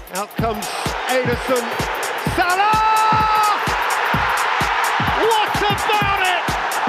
Out comes Ederson. Salah! What about it?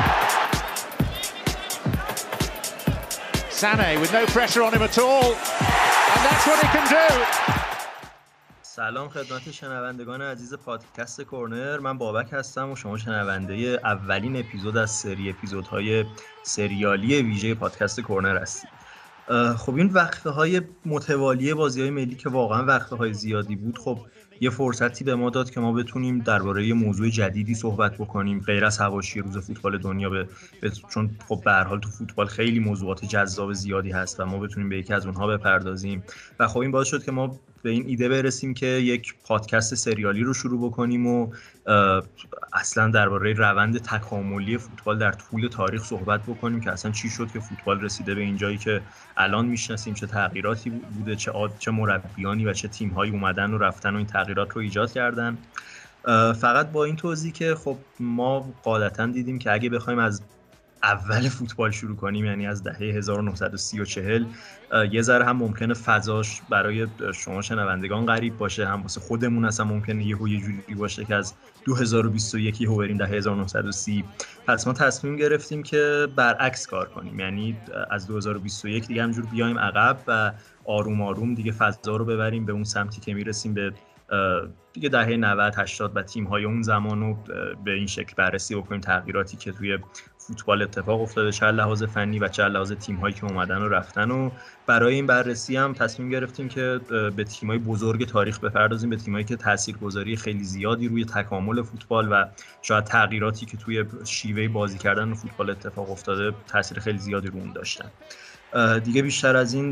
Sané with no pressure on him at all. And that's what he can do. سلام خدمت شنوندگان عزیز پادکست کورنر. من بابک هستم و شما شنونده اولین اپیزود از سری اپیزودهای سریالی ویژه پادکست کورنر هستید. خب این وقفه های متوالی بازی های ملی که واقعا وقفه های زیادی بود، خب یه فرصتی به ما داد که ما بتونیم درباره یه موضوع جدیدی صحبت بکنیم غیر از حواشی روز فوتبال دنیا، چون خب به هر حال تو فوتبال خیلی موضوعات جذاب زیادی هست و ما بتونیم به یکی از اونها بپردازیم. و خب این باعث شد که ما به این ایده برسیم که یک پادکست سریالی رو شروع بکنیم و اصلا درباره روند تکاملی فوتبال در طول تاریخ صحبت بکنیم که اصلا چی شد که فوتبال رسیده به این جایی که الان میشناسیم، چه تغییراتی بوده، چه مربیانی و چه تیم‌هایی اومدن و رفتن و این تغییرات رو ایجاد کردن. فقط با این توضیح که خب ما غالباً دیدیم که اگه بخوایم از اول فوتبال شروع کنیم، یعنی از دهه 1930 و 40، یه ذره هم ممکنه فضاش برای شما شنوندگان غریب باشه، هم واسه خودمون اصلا ممکنه یه جوری باشه که از 2021 یهو بریم دهه 1930. پس ما تصمیم گرفتیم که برعکس کار کنیم، یعنی از 2021 دیگه همجور بیایم عقب و آروم آروم دیگه فضا رو ببریم به اون سمتی که میرسیم به دیگه دهه 90 80 و تیم‌های اون زمان رو به این شکل بررسی بکنیم، تغییراتی که توی فوتبال اتفاق افتاده، چه لحاظ فنی و چه لحاظ تیم‌هایی که اومدن و رفتن. و برای این بررسی هم تصمیم گرفتیم که به تیم‌های بزرگ تاریخ بپردازیم، به تیم‌هایی که تاثیرگذاری خیلی زیادی روی تکامل فوتبال و شاید تغییراتی که توی شیوه بازی کردن فوتبال اتفاق افتاده تاثیر خیلی زیادی رو اون داشتن. دیگه بیشتر از این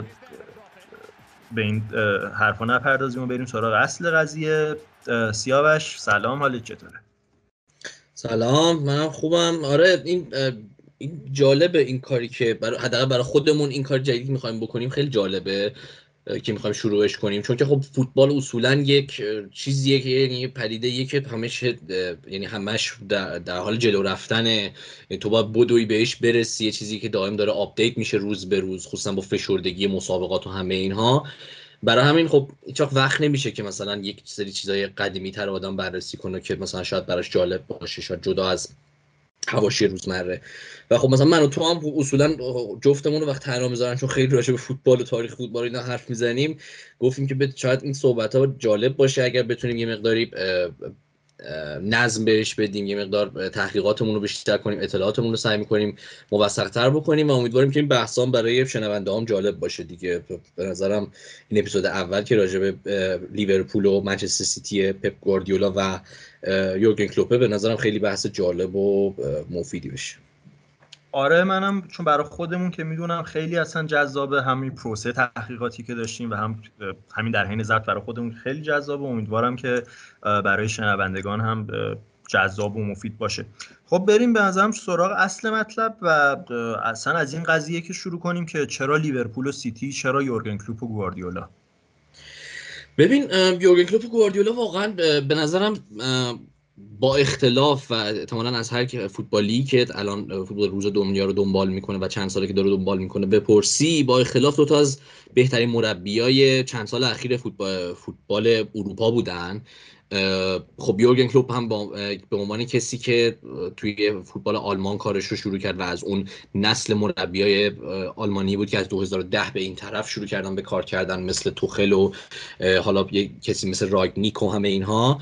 به این حرفا نپردازیم و بریم سراغ اصل قضیه. سیاوش سلام، حالت چطوره؟ سلام، منم خوبم. آره این جالبه این کاری که حداقل برای خودمون این کار جدیدی می‌خوایم بکنیم، خیلی جالبه که می‌خوایم شروعش کنیم، چون که خب فوتبال اصولاً یک چیزیه که یعنی پدیده‌ایه که همش در حال جلو رفتنه. تو باید بدوی بهش برسی، یه چیزی که دائم داره آپدیت میشه روز به روز، خصوصا با فشردگی مسابقات و همه اینها. برای همین خب هیچ وقت نمیشه که مثلا یک سری چیزای قدیمی تر آدم بررسی کنه که مثلا شاید براش جالب باشه، شاید جدا از حواشی روزمره. و خب مثلا من و تو هم اصولا جفتمون رو وقت تنها میذارن، چون خیلی راجع به فوتبال و تاریخ فوتبال اینا حرف میزنیم، گفتیم که شاید این صحبت‌ها جالب باشه اگر بتونیم یه مقداری نظم بهش بدیم، یه مقدار تحقیقاتمون رو بیشتر کنیم، اطلاعاتمون رو سعی می‌کنیم موثق‌تر بکنیم و امیدواریم که این بحثام برای شنونده‌هام جالب باشه دیگه. به نظرم این اپیزود اول که راجع به لیورپول و منچستر سیتی پپ گواردیولا و یورگن کلوپه به نظرم خیلی بحث جالب و مفیدی بشه. آره منم چون برای خودمون که میدونم خیلی اصلا جذابه، همین پروسه تحقیقاتی که داشتیم و همین در حین ضبط برای خودمون خیلی جذابه. امیدوارم که برای شنوندگان هم جذاب و مفید باشه. خب بریم به نظرم سراغ اصل مطلب و اصلا از این قضیه که شروع کنیم که چرا لیورپول و سیتی، چرا یورگن کلوپ و گواردیولا. ببین یورگن کلوپ و گواردیولا واقعا به نظرم با اختلاف و احتمالاً از هر کی فوتبالی که الان فوتبال روز دنیا رو دنبال میکنه و چند ساله که داره دنبال میکنه بپرسی، با اختلاف دو تا از بهترین مربیای چند سال اخیر فوتبال اروپا بودن. خب یورگن کلوپ هم به عنوان کسی که توی فوتبال آلمان کارش رو شروع کرد و از اون نسل مربیای آلمانی بود که از 2010 به این طرف شروع کردن به کار کردن، مثل توخل و حالا یه کسی مثل راگنیک و همه اینها.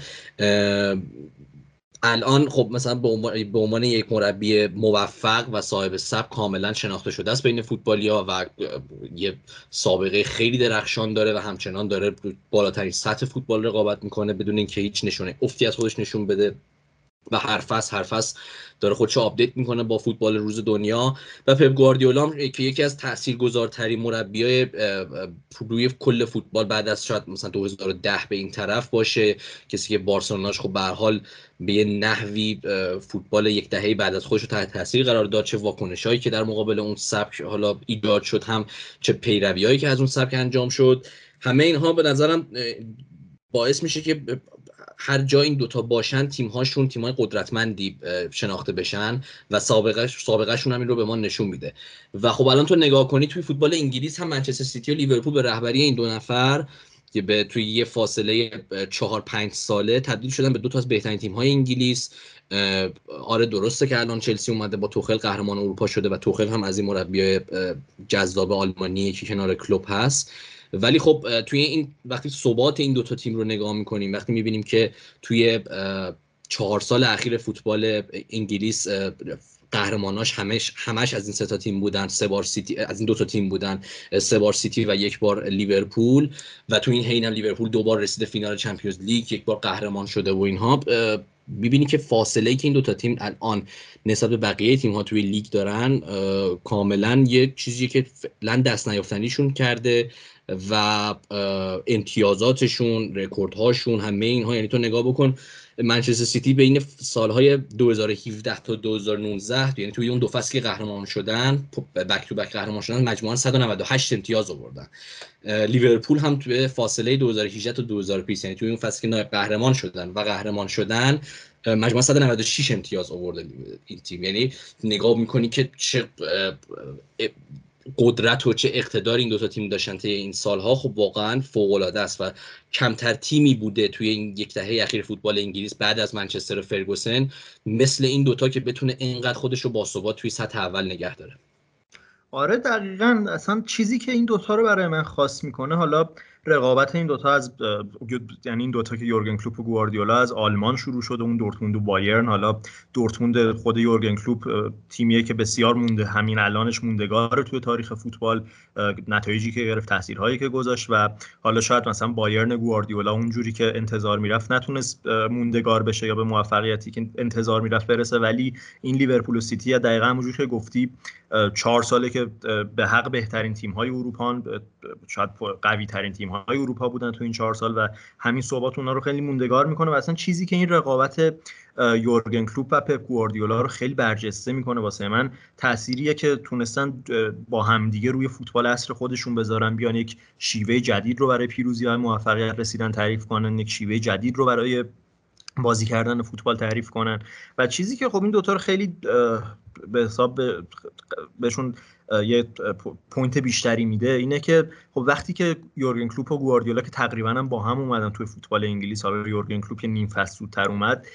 الان خب مثلا به عنوان یک مربی موفق و صاحب سبک کاملا شناخته شده است بین فوتبالیا و یه سابقه خیلی درخشان داره و همچنان داره بالاترین سطح فوتبال رقابت میکنه بدون اینکه هیچ نشونه افتی از خودش نشون بده و هر فصل داره خودشو آپدیت میکنه با فوتبال روز دنیا. و پپ گواردیولا که یکی از تاثیرگذارترین مربیای روی کل فوتبال بعد از شاید مثلا 2010 به این طرف باشه، کسی که بارسلوناش خب به هر حال به یه نحوی فوتبال یک دهه بعد از خودش رو تحت تاثیر قرار داد، چه واکنشایی که در مقابل اون سبک حالا ایجاد شد، هم چه پیرویایی که از اون سبک انجام شد. همه اینها به نظرم باعث میشه که هر جا این دوتا باشن تیم‌های قدرتمندی شناخته بشن و سابقه‌شون هم این رو به ما نشون میده. و خب الان تو نگاه کنی توی فوتبال انگلیس هم منچستر سیتی و لیورپول به رهبری این دو نفر به توی یه فاصله 4-5 ساله تبدیل شدن به 2 تا از بهترین تیم‌های انگلیس. آره درسته که الان چلسی اومده با توخل قهرمان اروپا شده و توخل هم از این مربیای جذاب آلمانیه که کنار کلوپ هست، ولی خب توی این وقتی ثبات این 2 تا تیم رو نگاه می‌کنیم، وقتی می‌بینیم که توی 4 سال اخیر فوتبال انگلیس قهرماناش همش از این 3 تا تیم بودن، 3 بار سیتی، از این 2 تا تیم بودن، 3 بار سیتی و 1 بار لیورپول، و تو این حین هم لیورپول 2 بار رسیده فینال چمپیونز لیگ، 1 بار قهرمان شده و اینها، می‌بینی که فاصله‌ای که این 2 تا تیم الان نسبت به بقیه تیم‌ها توی لیگ دارن کاملا یه چیزی که فعلا دست نیافتنیشون کرده و امتیازاتشون، رکوردهاشون، همه اینها. یعنی تو نگاه بکن منچستر سیتی بین سالهای 2017 تا 2019، یعنی توی اون 2 فصل که قهرمان شدن، بک تو بک قهرمان شدن، مجموعاً 198 امتیاز آوردن. لیورپول هم توی فاصله 2018 تا 2020، یعنی توی اون فصل که نایب قهرمان شدن و قهرمان شدن، مجموعاً 196 امتیاز آورده این تیم. یعنی نگاه می‌کنی که چه قدرت و چه اقتدار این 2 تا تیم داشتن طی این سالها، خب واقعا فوق‌العاده است و کمتر تیمی بوده توی این 10 دهه اخیر فوتبال انگلیس بعد از منچستر و فرگوسن مثل این 2 تا که بتونه اینقدر خودش رو باثبات توی سطح اول نگه داره. آره دقیقاً، اصلا چیزی که این 2 تا رو برای من خاص میکنه، حالا رقابت این 2 تا از یعنی این 2 تا که یورگن کلوپ و گواردیولا از آلمان شروع شده، اون دورتموند و بایرن. حالا دورتموند خود یورگن کلوپ تیمیه که بسیار مونده، همین الانش موندگاره توی تاریخ فوتبال، نتایجی که گرفت، تاثیرهایی که گذاشت، و حالا شاید مثلا بایرن گواردیولا اونجوری که انتظار میرفت نتونست موندگار بشه یا به موفقیتی که انتظار میرفت برسه، ولی این لیورپول و سیتی دقیقاً همونجوری که گفتی 4 ساله که به حق بهترین تیم‌های اروپا، شاید قوی‌ترین تیم‌های اروپا بودن تو این 4 سال، و همین ثبات اونها رو خیلی موندگار میکنه. و اصلا چیزی که این رقابت یورگن کلوپ و پپ گواردیولا رو خیلی برجسته میکنه واسه من، تأثیریه که تونستن با همدیگه روی فوتبال عصر خودشون بذارن، بیان یک شیوه جدید رو برای پیروزی‌های موفقیت رسیدن تعریف کنن، یک شیوه جدید رو برای بازی کردن فوتبال تعریف کنن. و چیزی که خب این 2 تا رو خیلی به حساب بهشون یه پوینت بیشتری میده اینه که خب وقتی که یورگن کلوپ و گواردیولا که تقریبا هم با هم اومدن توی فوتبال انگلیس، حالا یورگن کلوپ که نیم فصل زودتر اومد،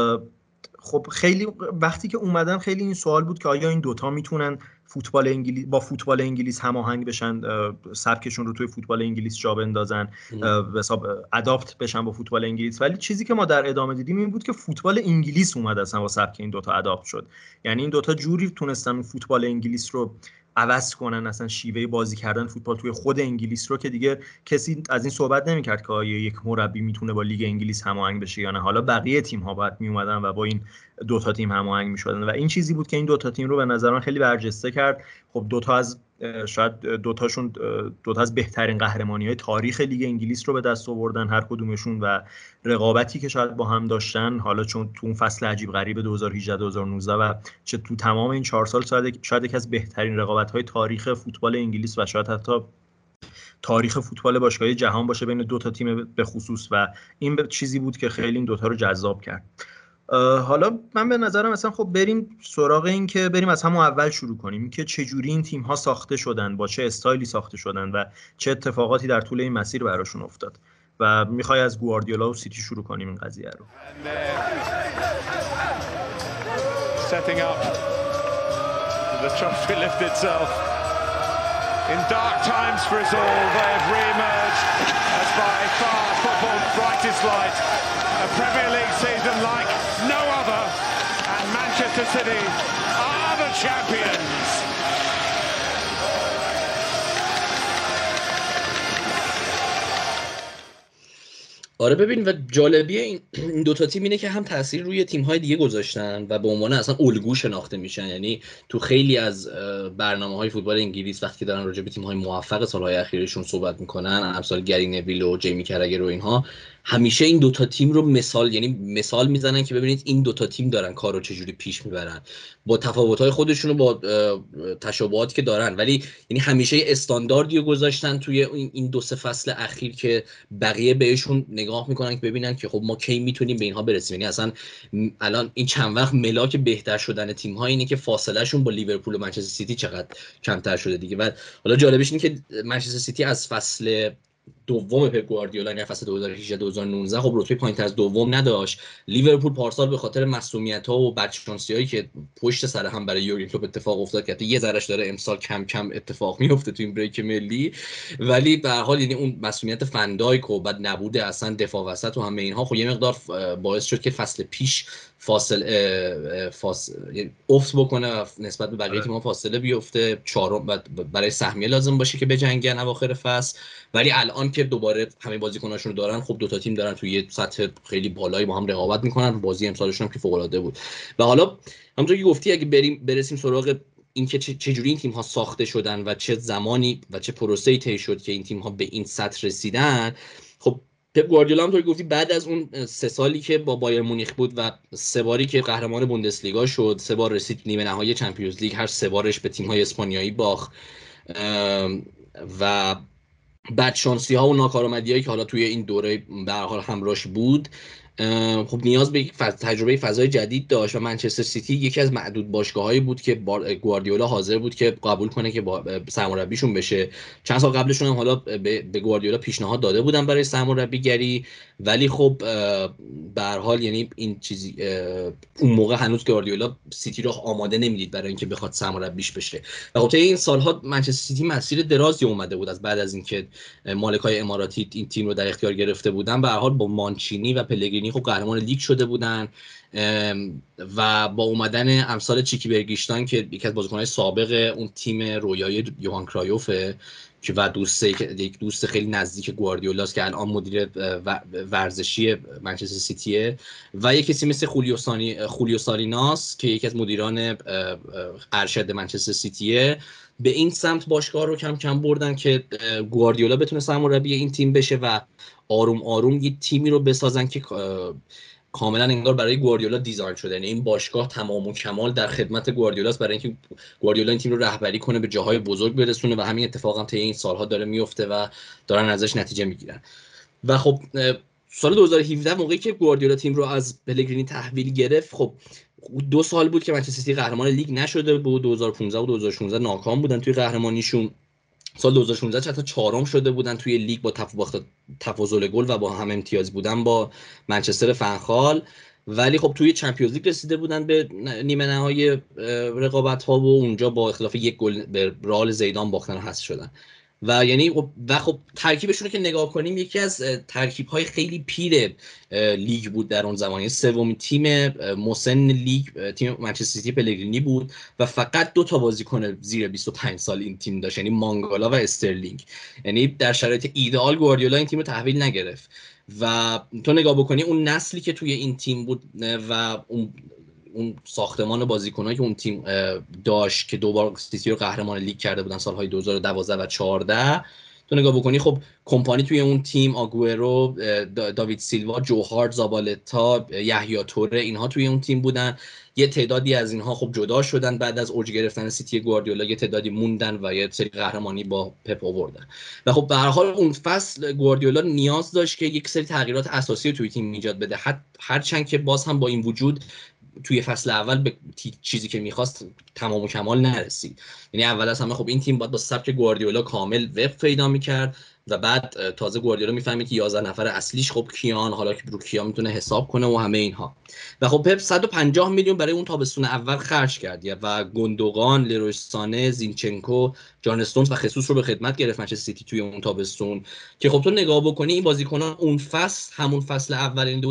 خب خیلی وقتی که اومدن خیلی این سوال بود که آیا این 2 تا میتونن فوتبال انگلیس با فوتبال انگلیس هماهنگ بشن، سبکشون رو توی فوتبال انگلیس جا بندازن، به حساب اداپت بشن با فوتبال انگلیس. ولی چیزی که ما در ادامه دیدیم این بود که فوتبال انگلیس اومد اصلا با سبک این 2 تا اداپت شد. یعنی این 2 تا جوری تونستن فوتبال انگلیس رو عوض کنن، اصلا شیوه بازی کردن فوتبال توی خود انگلیس رو، که دیگه کسی از این صحبت نمی‌کرد که آیا یک مربی میتونه با لیگ انگلیس هماهنگ بشه یا نه. حالا بقیه تیم‌ها باید میومدن و با این 2 تا تیم هماهنگ می‌شدن، و این چیزی بود که این 2 تا تیم رو به نظر من خیلی برجسته کرد. خب 2 تا از شاید 2 تا از بهترین قهرمانی‌های تاریخ لیگ انگلیس رو به دست آوردن هر کدومشون، و رقابتی که شاید با هم داشتن، حالا چون تو اون فصل عجیب غریب 2018 2019 و چه تو تمام این 4 سال شاید یکی از بهترین رقابت‌های تاریخ فوتبال انگلیس و شاید حتی تاریخ فوتبال باشگاهی جهان باشه بین 2 تا تیم به خصوص، و این چیزی بود که خیلی این 2 تا رو جذاب کرد. حالا من به نظرم مثلا خب بریم سراغ این که بریم از همون اول شروع کنیم که چجوری این تیم‌ها ساخته شدن، با چه استایلی ساخته شدن و چه اتفاقاتی در طول این مسیر براشون افتاد. و میخوای از گواردیولا و سیتی شروع کنیم این قضیه رو. Setting up the trophy lift itself. In dark times for us all, they have re-emerged as by far football's brightest light. A Premier League season like no other, and Manchester City are the champions. آره ببین، و جالبیه این 2 تا تیم اینه که هم تاثیر روی تیم‌های دیگه گذاشتن و به عنوان اصلا الگو شناخته میشن. یعنی تو خیلی از برنامه‌های فوتبال انگلیس وقتی دارن راجع به تیم‌های موفق سال‌های اخیرشون صحبت میکنن، امثال گری نویل و جیمی کرگر و اینها، همیشه این 2 تا تیم رو مثال میزنن که ببینید این 2 تا تیم دارن کارو چجوری پیش میبرن، با تفاوت‌های خودشون و با تشابهاتی که دارن، ولی یعنی همیشه استانداردی رو گذاشتن توی این 2-3 فصل اخیر که بقیه بهشون نگاه میکنن که ببینن که خب ما کی میتونیم به اینها برسیم. یعنی اصلا الان این چند وقت ملاک بهتر شدن تیم‌ها اینه که فاصله شون با لیورپول و منچستر سیتی چقدر کمتر شده دیگه. و حالا جالبش اینه که منچستر سیتی از فصل دوم پپ گواردیولا، یعنی فصل 2018 2019 خب رتبه پایین‌تر از دوم نداشت. لیورپول پارسال به خاطر معصومیت‌ها و بدشانسی‌هایی که پشت سر هم برای یورگن کلوپ اتفاق افتاد که یه ذرهش داره امسال کم کم اتفاق میفته تو این بریک ملی، ولی به هر حال یعنی اون مسئولیت فندایک و بعد نبود اصلا دفاع وسط و همه اینها خب یه مقدار باعث شد که فصل پیش افت بکنه نسبت به بقیه تیم‌ها، فاصله بیفته، چهارم برای سهمیه لازم باشه که بجنگن اواخر فصل. ولی الان که دوباره همه بازیکناشون رو دارن، خب دو تا تیم دارن توی یه سطح خیلی بالایی با هم رقابت میکنن. بازی امسالشون هم که فوق العاده بود. و حالا همونطور که گفتی اگه برسیم سراغ اینکه چه جوری این تیم‌ها ساخته شدن و چه زمانی و چه پروسه‌ای طی شد که این تیم‌ها به این سطح رسیدن، خب پپ گواردیولا هم طوری گفتی بعد از اون 3 سالی که با بایر مونیخ بود و 3 باری که قهرمان بوندسلیگا شد، 3 بار رسید نیمه نهایی چمپیونز لیگ، هر 3 بارش به تیم‌های اسپانیایی باخت و بدشانسی‌ها و ناکارآمدی‌هایی که حالا توی این دوره به هر حال همراهش بود، خب نیاز به تجربه فضای جدید داشت و منچستر سیتی یکی از معدود باشگاه‌هایی بود که گواردیولا حاضر بود که قبول کنه که سرمربیشون بشه. چند سال قبلشون هم حالا به گواردیولا پیشنهاد داده بودن برای سرمربیگری، ولی خب به هر حال یعنی این چیزی اون موقع هنوز گواردیولا سیتی رو آماده نمیدید برای اینکه بخواد سرمربیش بشه. و خب این سال‌ها منچستر سیتی مسیر درازی اومده بود از بعد از اینکه مالکای اماراتی این تیم رو در اختیار گرفته بودن. به هر حال با مانچینی و پلگرینی خب قهرمان لیگ شده بودن و با اومدن امثال چیکی برگیشتان که یکی از بازیکن‌های سابق اون تیم رویای یوهان کرایوفه که و یک دوست خیلی نزدیک گواردیولاست که الان مدیر ورزشی منچستر سیتیه، و یک کسی مثل خولیو سالیناس که یکی از مدیران ارشد منچستر سیتیه، به این سمت باشگاه رو کم کم بردن که گواردیولا بتونه سرمربی این تیم بشه و آروم آروم یه تیمی رو بسازن که کاملا انگار برای گواردیولا دیزاین شده. یعنی این باشگاه تمام و کمال در خدمت گواردیولاست برای اینکه گواردیولا این تیم رو رهبری کنه، به جاهای بزرگ برسونه و همین اتفاق هم طی این سالها داره میفته و دارن ازش نتیجه میگیرن. و خب سال 2017 موقعی که گواردیولا تیم رو از پلگرینی تحویل گرفت، خب 2 سال بود که منچستر سیتی قهرمان لیگ نشده بود. 2015 و 2016 ناکام بودن توی قهرمانیشون. سال 2016 حتی 4م شده بودن توی لیگ با تفاضل گل و با هم امتیاز بودن با منچستر فنخال، ولی خب توی چمپیونز لیگ رسیده بودن به نیمه نهایی رقابت‌ها و اونجا با اختلاف 1 گل به رئال زیدان باختن و حذف شدن. و یعنی خب ترکیبشون رو که نگاه کنیم یکی از ترکیب‌های خیلی پیر لیگ بود در اون زمان. سومین تیم مسن لیگ تیم منچستر سیتی پلگرینی بود و فقط 2 تا بازیکن زیر 25 سال این تیم داشت، یعنی مانگالا و استرلینگ. یعنی در شرایط ایدئال گواردیولا این تیم رو تحویل نگرفت و تو نگاه بکنی اون نسلی که توی این تیم بود و اون ساختمان بازیکنایی که اون تیم داشت که 2 بار سیتی رو قهرمان لیگ کرده بودن سالهای 2012 و 14، تو نگاه بکنی خب کمپانی توی اون تیم، آگوئرو، داوید سیلوا، جوهارد، زابالتا، یحیی توره، اینها توی اون تیم بودن. یه تعدادی از اینها خب جدا شدن بعد از اوج گرفتن سیتی گواردیولا، یه تعدادی موندن و یه سری قهرمانی با پپ آوردن. و خب به هر حال اون فصل گواردیولا نیاز داشت که یک سری تغییرات اساسی توی تیم ایجاد بده، هرچند که باز هم با این وجود توی فصل اول به چیزی که میخواست تمام و کمال نرسید. یعنی اول از همه خب این تیم باید با سبک گواردیولا کامل وفق پیدا میکرد و بعد تازه گواردیولا میفهمید که 11 نفر اصلیش خب کیان، حالا که رو کیا میتونه حساب کنه و همه اینها. و خب پپ 150 میلیون برای اون تابستون اول خرج کرد و گوندوگان، لروی سانه، زینچنکو، جان استونز و خصوص رو به خدمت گرفت منچستر سیتی توی اون تابستون که خب تو نگاه بکنی این بازیکنان اون فصل، همون فصل اول، این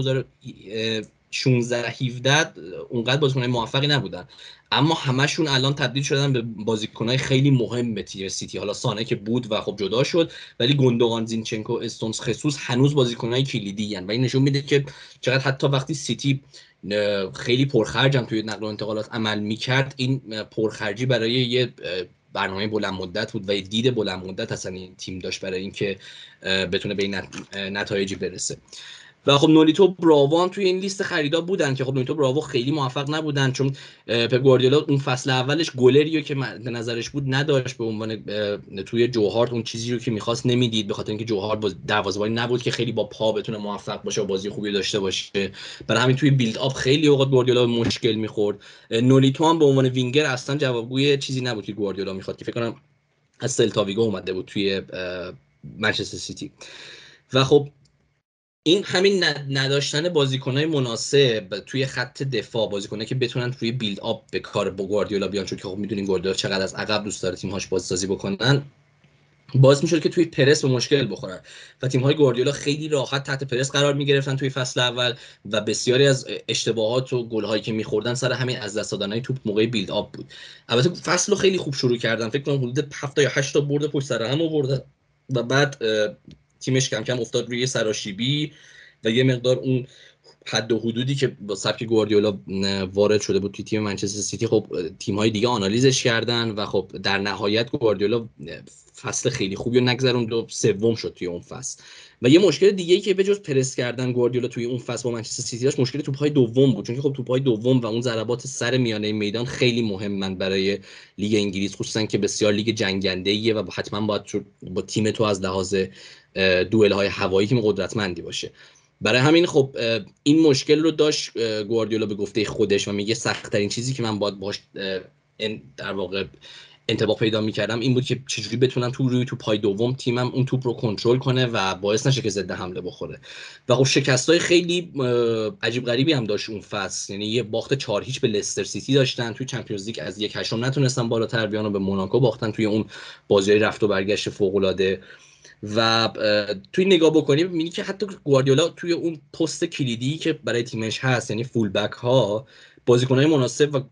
2016 17 اونقدر بازیکنای موفقی نبودن، اما همشون الان تبدیل شدن به بازیکنای خیلی مهم به تیم سیتی. حالا سانه که بود و خب جدا شد، ولی گوندوگان، زینچنکو، استونز، خصوص هنوز بازیکنای کلیدی ان و این نشون میده که چقدر حتی وقتی سیتی خیلی پرخرج هم توی نقل و انتقالات عمل میکرد، این پرخرجی برای یه برنامه بلند مدت بود و یه دید بلند مدت اصلا این تیم داشت برای اینکه بتونه به این نتایجی برسه. و خب نولیتو براوو توی این لیست خریدا بودن که خب نولیتو براوو خیلی موفق نبودن، چون پپ گواردیولا اون فصل اولش گلریو که به نظرش بود نداشت، به عنوان توی جوهارد اون چیزی رو که می‌خواست نمیدید، به خاطر اینکه جوهارد دروازه‌بانی نبود که خیلی با پا بتونه موفق باشه و بازی خوبی داشته باشه. برای همین توی بیلد آپ خیلی اوقات گواردیولا مشکل می‌خورد. نولیتو هم به عنوان وینگر اصلا جوابگوی چیزی نبود که گواردیولا می‌خواد، که فکر کنم از سلتا ویگو اومده بود توی منچستر سیتی. و خب این همین نداشتن بازیکن‌های مناسب توی خط دفاع، بازیکنایی که بتونن روی بیلد آپ به کار با گواردیولا بیان، چون که خب میدونین گواردیولا چقدر از عقب دوست داره تیم‌هاش بازسازی بکنن، باعث میشد که توی پرس به مشکل بخورن و تیم‌های گواردیولا خیلی راحت تحت پرس قرار می‌گرفتن توی فصل اول و بسیاری از اشتباهات و گل‌هایی که می‌خوردن سر همین از دست دادن‌های توپ موقع بیلد آپ بود. البته فصل رو خیلی خوب شروع کردن، فکر کنم حدود 7 تا یا 8 تا برد پشت سر هم آوردن و بعد تیمش کم کم افتاد روی سراشیبی و یه مقدار اون حد و حدودی که با سبک گواردیولا وارد شده بود توی تیم منچستر سیتی، خب تیم‌های دیگه آنالیزش کردن و خب در نهایت گواردیولا فصل خیلی خوبی رو نگذروند و سوم شد توی اون فصل. و یه مشکل دیگه‌ای که به جز پرس کردن گواردیولا توی اون فصل با منچستر سیتی داشت، مشکل توپ‌های دوم بود، چون که خب توپ‌های دوم و اون ضربات سر میانه میدان خیلی مهمن برای لیگ انگلیس، خصوصا که بسیار لیگ جنگنده‌ایه و حتما باید با تیم تو از لحاظ دوئل‌های هوایی تیم قدرتمندی باشه. برای همین خب این مشکل رو داشت گواردیولا به گفته خودش و میگه سخت‌ترین چیزی که من باید باش در واقع انطباق پیدا می‌کردم این بود که چجوری بتونم روی پای دوم تیمم اون توپ رو کنترل کنه و باعث نشه که ضد حمله بخوره. و خب شکست‌های خیلی عجیب غریبی هم داشت اون فصل، یعنی یه باخت 4-0 به لستر سیتی داشتن توی چمپیونز لیگ، از 1/8 نتونستن بالاتر بیان و به موناکو باختن توی اون بازی رفت و برگشت فوق‌العاده. و توی نگاه بکنیم می‌بینی که حتی گواردیولا توی اون پست کلیدی که برای تیمش هست، یعنی فول بک ها، بازیکن‌های مناسب و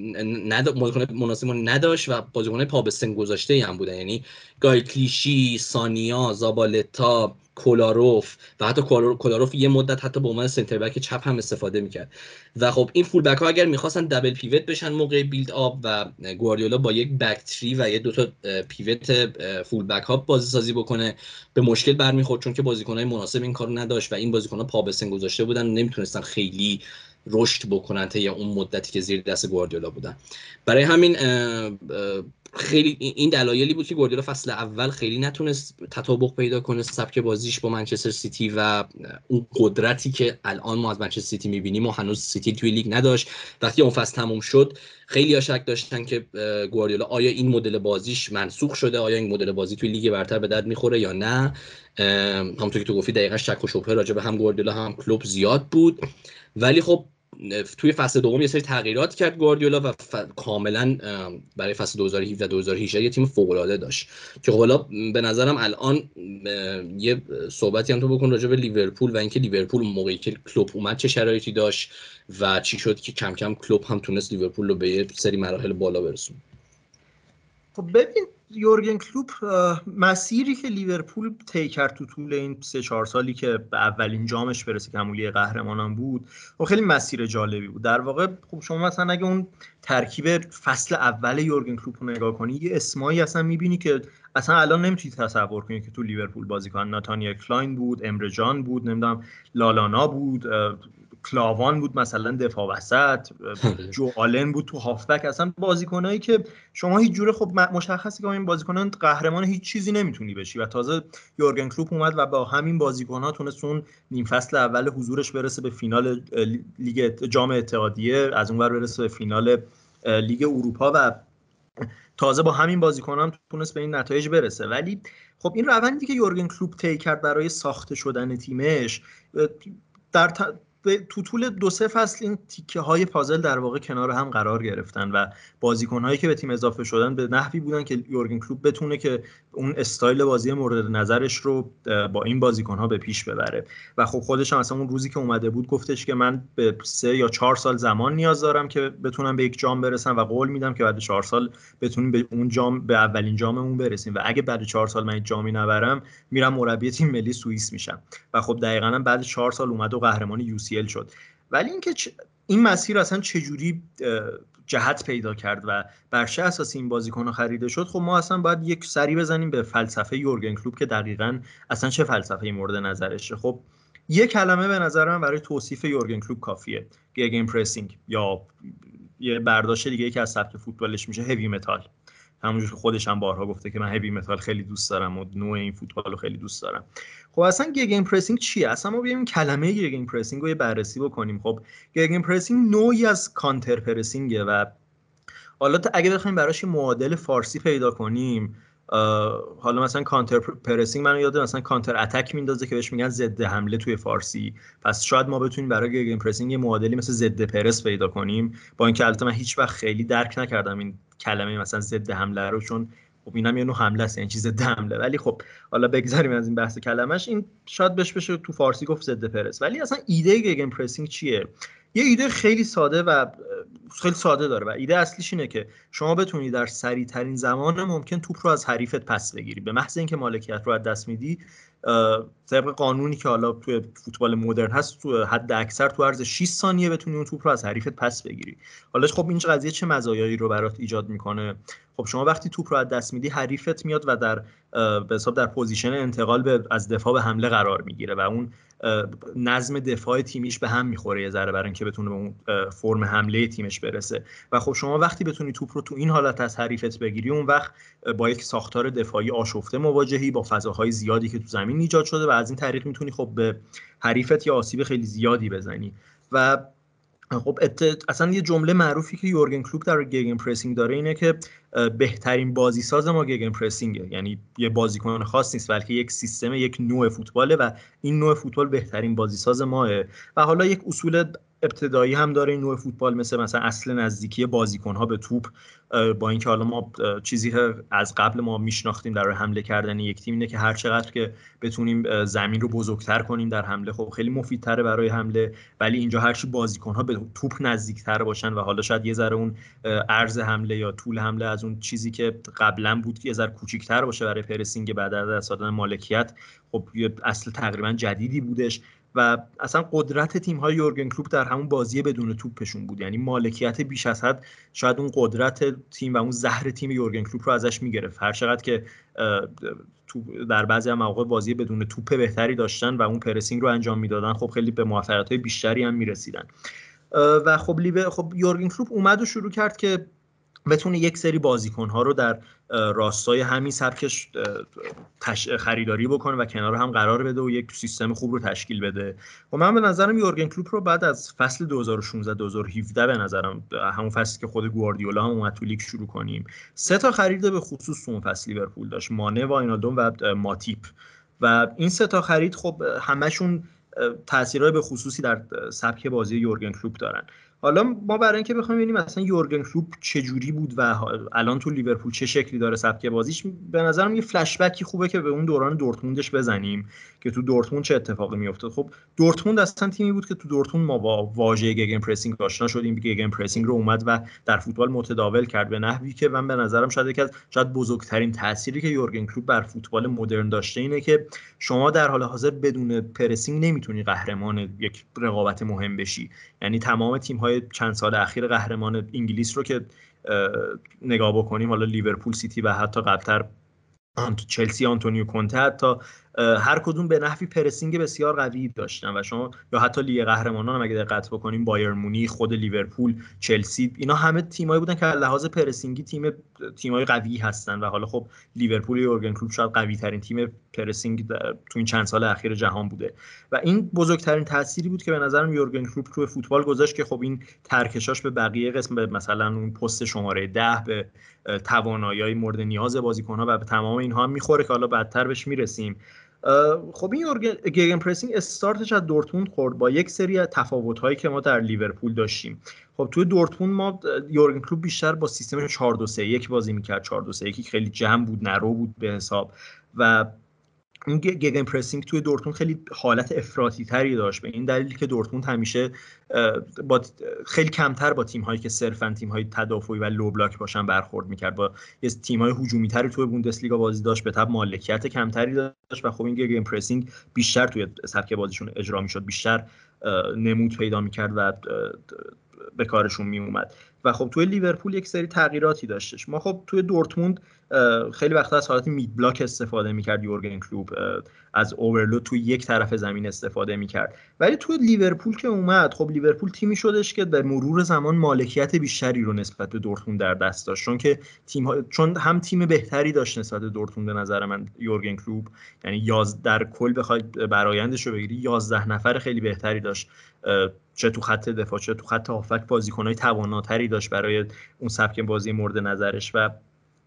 مناسب نداشت و بازیکن‌های پا به سن گذاشته هم بودن، یعنی گای کلیشی، سانیا، زابالتا، کولاروف و حتی کولاروف یه مدت حتی به عنوان سنتر بک چپ هم استفاده میکرد. و خب این فول بک ها اگر می‌خواستن دبل پیوت بشن موقع بیلد آپ و گواردیولا با یک بک تری و یه دو تا پیوت فول بک ها بازی سازی بکنه به مشکل برمیخورد، چون که بازیکن‌های مناسب این کارو نداشت و این بازیکن‌ها پا به سن گذاشته بودن و نمیتونستن خیلی رشد بکنن تا اون مدتی که زیر دست گواردیولا بودن. برای همین خیلی این دلایلی بود که گواردیولا فصل اول خیلی نتونست تطابق پیدا کنه سبک بازیش با منچستر سیتی و اون قدرتی که الان ما از منچستر سیتی می‌بینیم و هنوز سیتی توی لیگ نداشت. وقتی اون فصل تموم شد خیلی شک داشتن که گواردیولا آیا این مدل بازیش منسوخ شده، آیا این مدل بازی توی لیگ برتر به درد میخوره یا نه. همونطور که تو گفتی دقیقاً شک و شبهه راجع به هم گواردیولا هم کلوب زیاد بود، ولی خب توی فصل دوم یه سری تغییرات کرد گواردیولا و کاملا برای فصل 2017 و 2018 یه تیم فوق‌العاده داشت که حالا به نظرم الان یه صحبتی هم تو بکن راجع به لیورپول و اینکه لیورپول موقعی که کلوب اومد چه شرایطی داشت و چی شد که کم کم کلوب هم تونست لیورپول رو به یه سری مراحل بالا برسونه. خب ببین یورگن کلوپ مسیری که لیورپول طی کرد تو طول این 3-4 سالی که به اولین جامش برسه که همون لیگ قهرمانان بود و خیلی مسیر جالبی بود. در واقع خب شما مثلا اگه اون ترکیب فصل اول یورگن کلوپ رو نگاه کنی یه اسمایی اصلا میبینی که اصلا الان نمیتونی تصور کنی که تو لیورپول بازی کنن. ناتانیل کلاین بود، امره جان بود، نمیدونم لالانا بود، کلاوان بود مثلا دفاع وسط، جو آلن بود تو هافبک، اصلا بازیکنایی که شما هیچ جوره خب مشخصه که این بازیکنان قهرمان هیچ چیزی نمیتونی بشی و تازه یورگن کلوپ اومد و با همین بازیکن‌ها تونست اون نیم فصل اول حضورش برسه به فینال لیگ جام اتحادیه، از اونور برسه به فینال لیگ اروپا و تازه با همین بازیکنان تونست به این نتایج برسه. ولی خب این روندی که یورگن کلوپ طی کرد برای ساخته شدن تیمش در تو طول 2-3 فصل این تیکه های پازل در واقع کنار هم قرار گرفتن و بازیکن هایی که به تیم اضافه شدن به نحوی بودن که یورگن کلوپ بتونه که اون استایل بازی مورد نظرش رو با این بازیکن ها به پیش ببره. و خب خودش هم مثلا اون روزی که اومده بود گفتش که من به 3 یا 4 سال زمان نیاز دارم که بتونم به یک جام برسم و قول میدم که بعد 4 سال بتونیم به اون جام، به اولین جاممون برسیم و اگه بعد 4 سال من جامی نبرم میرم مربی تیم ملی سوئیس میشم. و خب دقیقاً بعد 4 سال اومد و قهرمان UCL شد. ولی اینکه این مسیر اصلا چجوری جهت پیدا کرد و بر چه اساسی این بازیکن‌ها خریده شد، خب ما اصلا باید یک سری بزنیم به فلسفه یورگن کلوپ که دقیقاً اصلا چه فلسفه‌ای مورد نظرشه. خب یک کلمه به نظر من برای توصیف یورگن کلوپ کافیه: گگن پرسینگ، یا یه برداشت دیگه که از سبک فوتبالش میشه هیوی متال. همونجور که خودش هم بارها گفته که من هیوی متال خیلی دوست دارم و نوع این فوتبال رو خیلی دوست دارم. خب اصلا گگن پرسینگ چیه؟ اصلا ما بیایم کلمه گگن پرسینگ رو یه بررسی بکنیم. خب گگن پرسینگ نوعی از کانتر پرسینگه و حالا اگه بخوایم براش معادل فارسی پیدا کنیم حالا مثلا کانتر پرسینگ منو یاد مثلا کانتر اتک میندازه که بهش میگن ضد حمله توی فارسی. پس شاید ما بتونیم برای گگن پرسینگ یه معادلی مثل ضد پرس پیدا کنیم، با اینکه البته من هیچ وقت خیلی درک نکردم این کلمه مثلا ضد حمله رو، چون خب اینم یه نوع حمله است، یعنی چیز ضد حمله. ولی خب حالا بگذاریم از این بحث کلمش، این شاید بشه تو فارسی گفت ضد پرس. ولی اصلا ایده گگن پرسینگ چیه؟ یه ایده خیلی ساده و خیلی ساده داره و ایده اصلیش اینه که شما بتونی در سریع ترین زمان ممکن توپ رو از حریفت پس بگیری. به محض اینکه مالکیت رو از دست میدی، طبق قانونی که حالا توی فوتبال مدرن هست، تو حد اکثر تو عرض 6 ثانیه بتونی اون توپ رو از حریفت پس بگیری. حالا خب این قضیه چه مزایایی رو برات ایجاد میکنه؟ خب شما وقتی توپ رو از دست میدی، حریفت میاد و به حساب در پوزیشن انتقال از دفاع به حمله قرار میگیره و اون نظم دفاع تیمیش به هم میخوره یه ذره، برای اینکه بتونه به اون فرم حمله تیمش برسه. و خب شما وقتی بتونی توپ رو تو این حالت از حریفت بگیری، اون وقت با یک ساختار دفاعی آشفته مواجهی، با فضاهای زیادی که تو زمین ایجاد شده و از این طریق میتونی خب به حریفت یا آسیب خیلی زیادی بزنی. و خب اصلا یه جمله معروفی که یورگن کلوپ در گگن پرسینگ داره اینه که بهترین بازیساز ما گگن پرسینگه. یعنی یه بازیکن خاص نیست، بلکه یک سیستم، یک نوع فوتباله و این نوع فوتبال بهترین بازیساز ماه. و حالا یک اصول ابتدایی هم داره این نوع فوتبال، مثلا اصل نزدیکی بازیکن‌ها به توپ. با اینکه حالا ما چیزی از قبل ما میشناختیم در حمله کردن یک تیم اینه که هر چقدر که بتونیم زمین رو بزرگتر کنیم در حمله، خب خیلی مفیدتره برای حمله. ولی اینجا هرچی بازیکن‌ها به توپ نزدیکتر باشن و حالا شاید یه ذره اون عرض حمله یا طول حمله از اون چیزی که قبلا بود یه ذره کوچیک‌تر باشه برای پرسینگ بعد از دست دادن مالکیت، خب یه اصل تقریبا جدیدی بودش. و اصلا قدرت تیم‌های یورگن کلوپ در همون بازی بدون توپشون بود، یعنی مالکیت بیش از حد شاید اون قدرت تیم و اون زهر تیم یورگن کلوپ رو ازش میگرفت. هر چقدر که در بعضی مواقع بازی بدون توپ بهتری داشتن و اون پرسینگ رو انجام میدادن، خب خیلی به موفقیت‌های بیشتری هم میرسیدن. و خب یورگن کلوپ اومد و شروع کرد که بتونه یک سری بازیکن‌ها رو در راستای همین سبکش خریداری بکنه و کنار هم قرار بده و یک سیستم خوب رو تشکیل بده. و من به نظرم یورگن کلوپ رو بعد از فصل 2016-2017 به نظرم همون فصلی که خود گواردیولا هم اومد تو لیگ شروع کنیم، 3 تا خرید به خصوص اون فصل لیورپول داشت: مانه، واینالدوم و ماتیپ. و این 3 تا خرید خب همشون تاثیرهای به خصوصی در سبک بازی یورگن کلوپ دارن. حالا ما برای اینکه بخوایم ببینیم مثلا یورگن کلوپ چه جوری بود و الان تو لیورپول چه شکلی داره سبک بازیش، به نظرم یه فلش بکی خوبه که به اون دوران دورتموندش بزنیم که تو دورتموند چه اتفاقی میافتاد. خب دورتموند اصلا تیمی بود که تو دورتموند ما با واژه گگن پرسینگ آشنا شدیم. گگن پرسینگ رو اومد و در فوتبال متداول کرد به نحوی که من به نظرم شاید بزرگترین تأثیری که یورگن کلوپ بر فوتبال مدرن داشته اینه که شما در حال حاضر بدون پرسینگ نمیتونی قهرمان یک رقابت مهم بشی. یعنی تمام تیم‌های چند سال اخیر قهرمان انگلیس رو که نگاه بکنیم، حالا لیورپول، سیتی و حتی قبل‌تر چلسی، آنتونیو کونته، حتی هر کدوم به نحوی پرسینگ بسیار قوی داشتن. و شما یا حتی لیگ قهرمانان هم اگه دقت بکنیم، بایرن مونیخ، خود لیورپول، چلسی، اینا همه تیمایی بودن که از لحاظ پرسینگی تیمای قوی هستن. و حالا خب لیورپول یورگن کلوپ شاید قوی ترین تیم پرسینگ تو این چند سال اخیر جهان بوده. و این بزرگترین تأثیری بود که به نظرم یورگن کلوپ روی فوتبال گذاشت که خب این ترکشاش به بقیه قسم، به مثلا اون پست شماره 10، به توانایی‌های مورد نیاز بازیکن‌ها و به تمام اینها هم میخوره که حالا بعدتر بهش میرسیم. خب این گگن پرسینگ استارتش از دورتموند خورد با یک سری تفاوت‌هایی که ما در لیورپول داشتیم. خب توی دورتموند ما یورگن کلوپ بیشتر با سیستم 4-2-3-1 بازی می‌کرد. 4-2-3-1 خیلی جمع بود، نرو بود به حساب. و این گگن پرسینگ توی دورتموند خیلی حالت افراطی تری داشت، به این دلیل که دورتموند همیشه با خیلی کمتر با تیم‌هایی که صرفاً تیم‌های تدافعی و لو بلاک باشن برخورد می‌کرد. با یه تیم‌های هجومی تری توی بوندسلیگا بازی داشت، به تبع مالکیت کمتری داشت و خب این گگن پرسینگ بیشتر توی سبک بازیشون اجرا می‌شد، بیشتر نمود پیدا می‌کرد و به کارشون میومد. و خب توی لیورپول یک سری تغییراتی داشتش. ما خب توی دورتموند خیلی وقتا از حالت مید بلاک استفاده میکرد یورگن کلوپ، از اورلود توی یک طرف زمین استفاده میکرد. ولی توی لیورپول که اومد، خب لیورپول تیمی شدش که در مرور زمان مالکیت بیشتری رو نسبت به دورتموند در دست داشت، چون هم تیم بهتری داشت نسبت به دورتموند به نظر من یورگن کلوپ. یعنی در کل بخوای برآیندش رو بگیری 11 نفر خیلی بهتری داشت، چه تو خط دفاع چه تو خط هافک بازیکنای تواناتری داشت برای اون سبک بازی مورد نظرش. و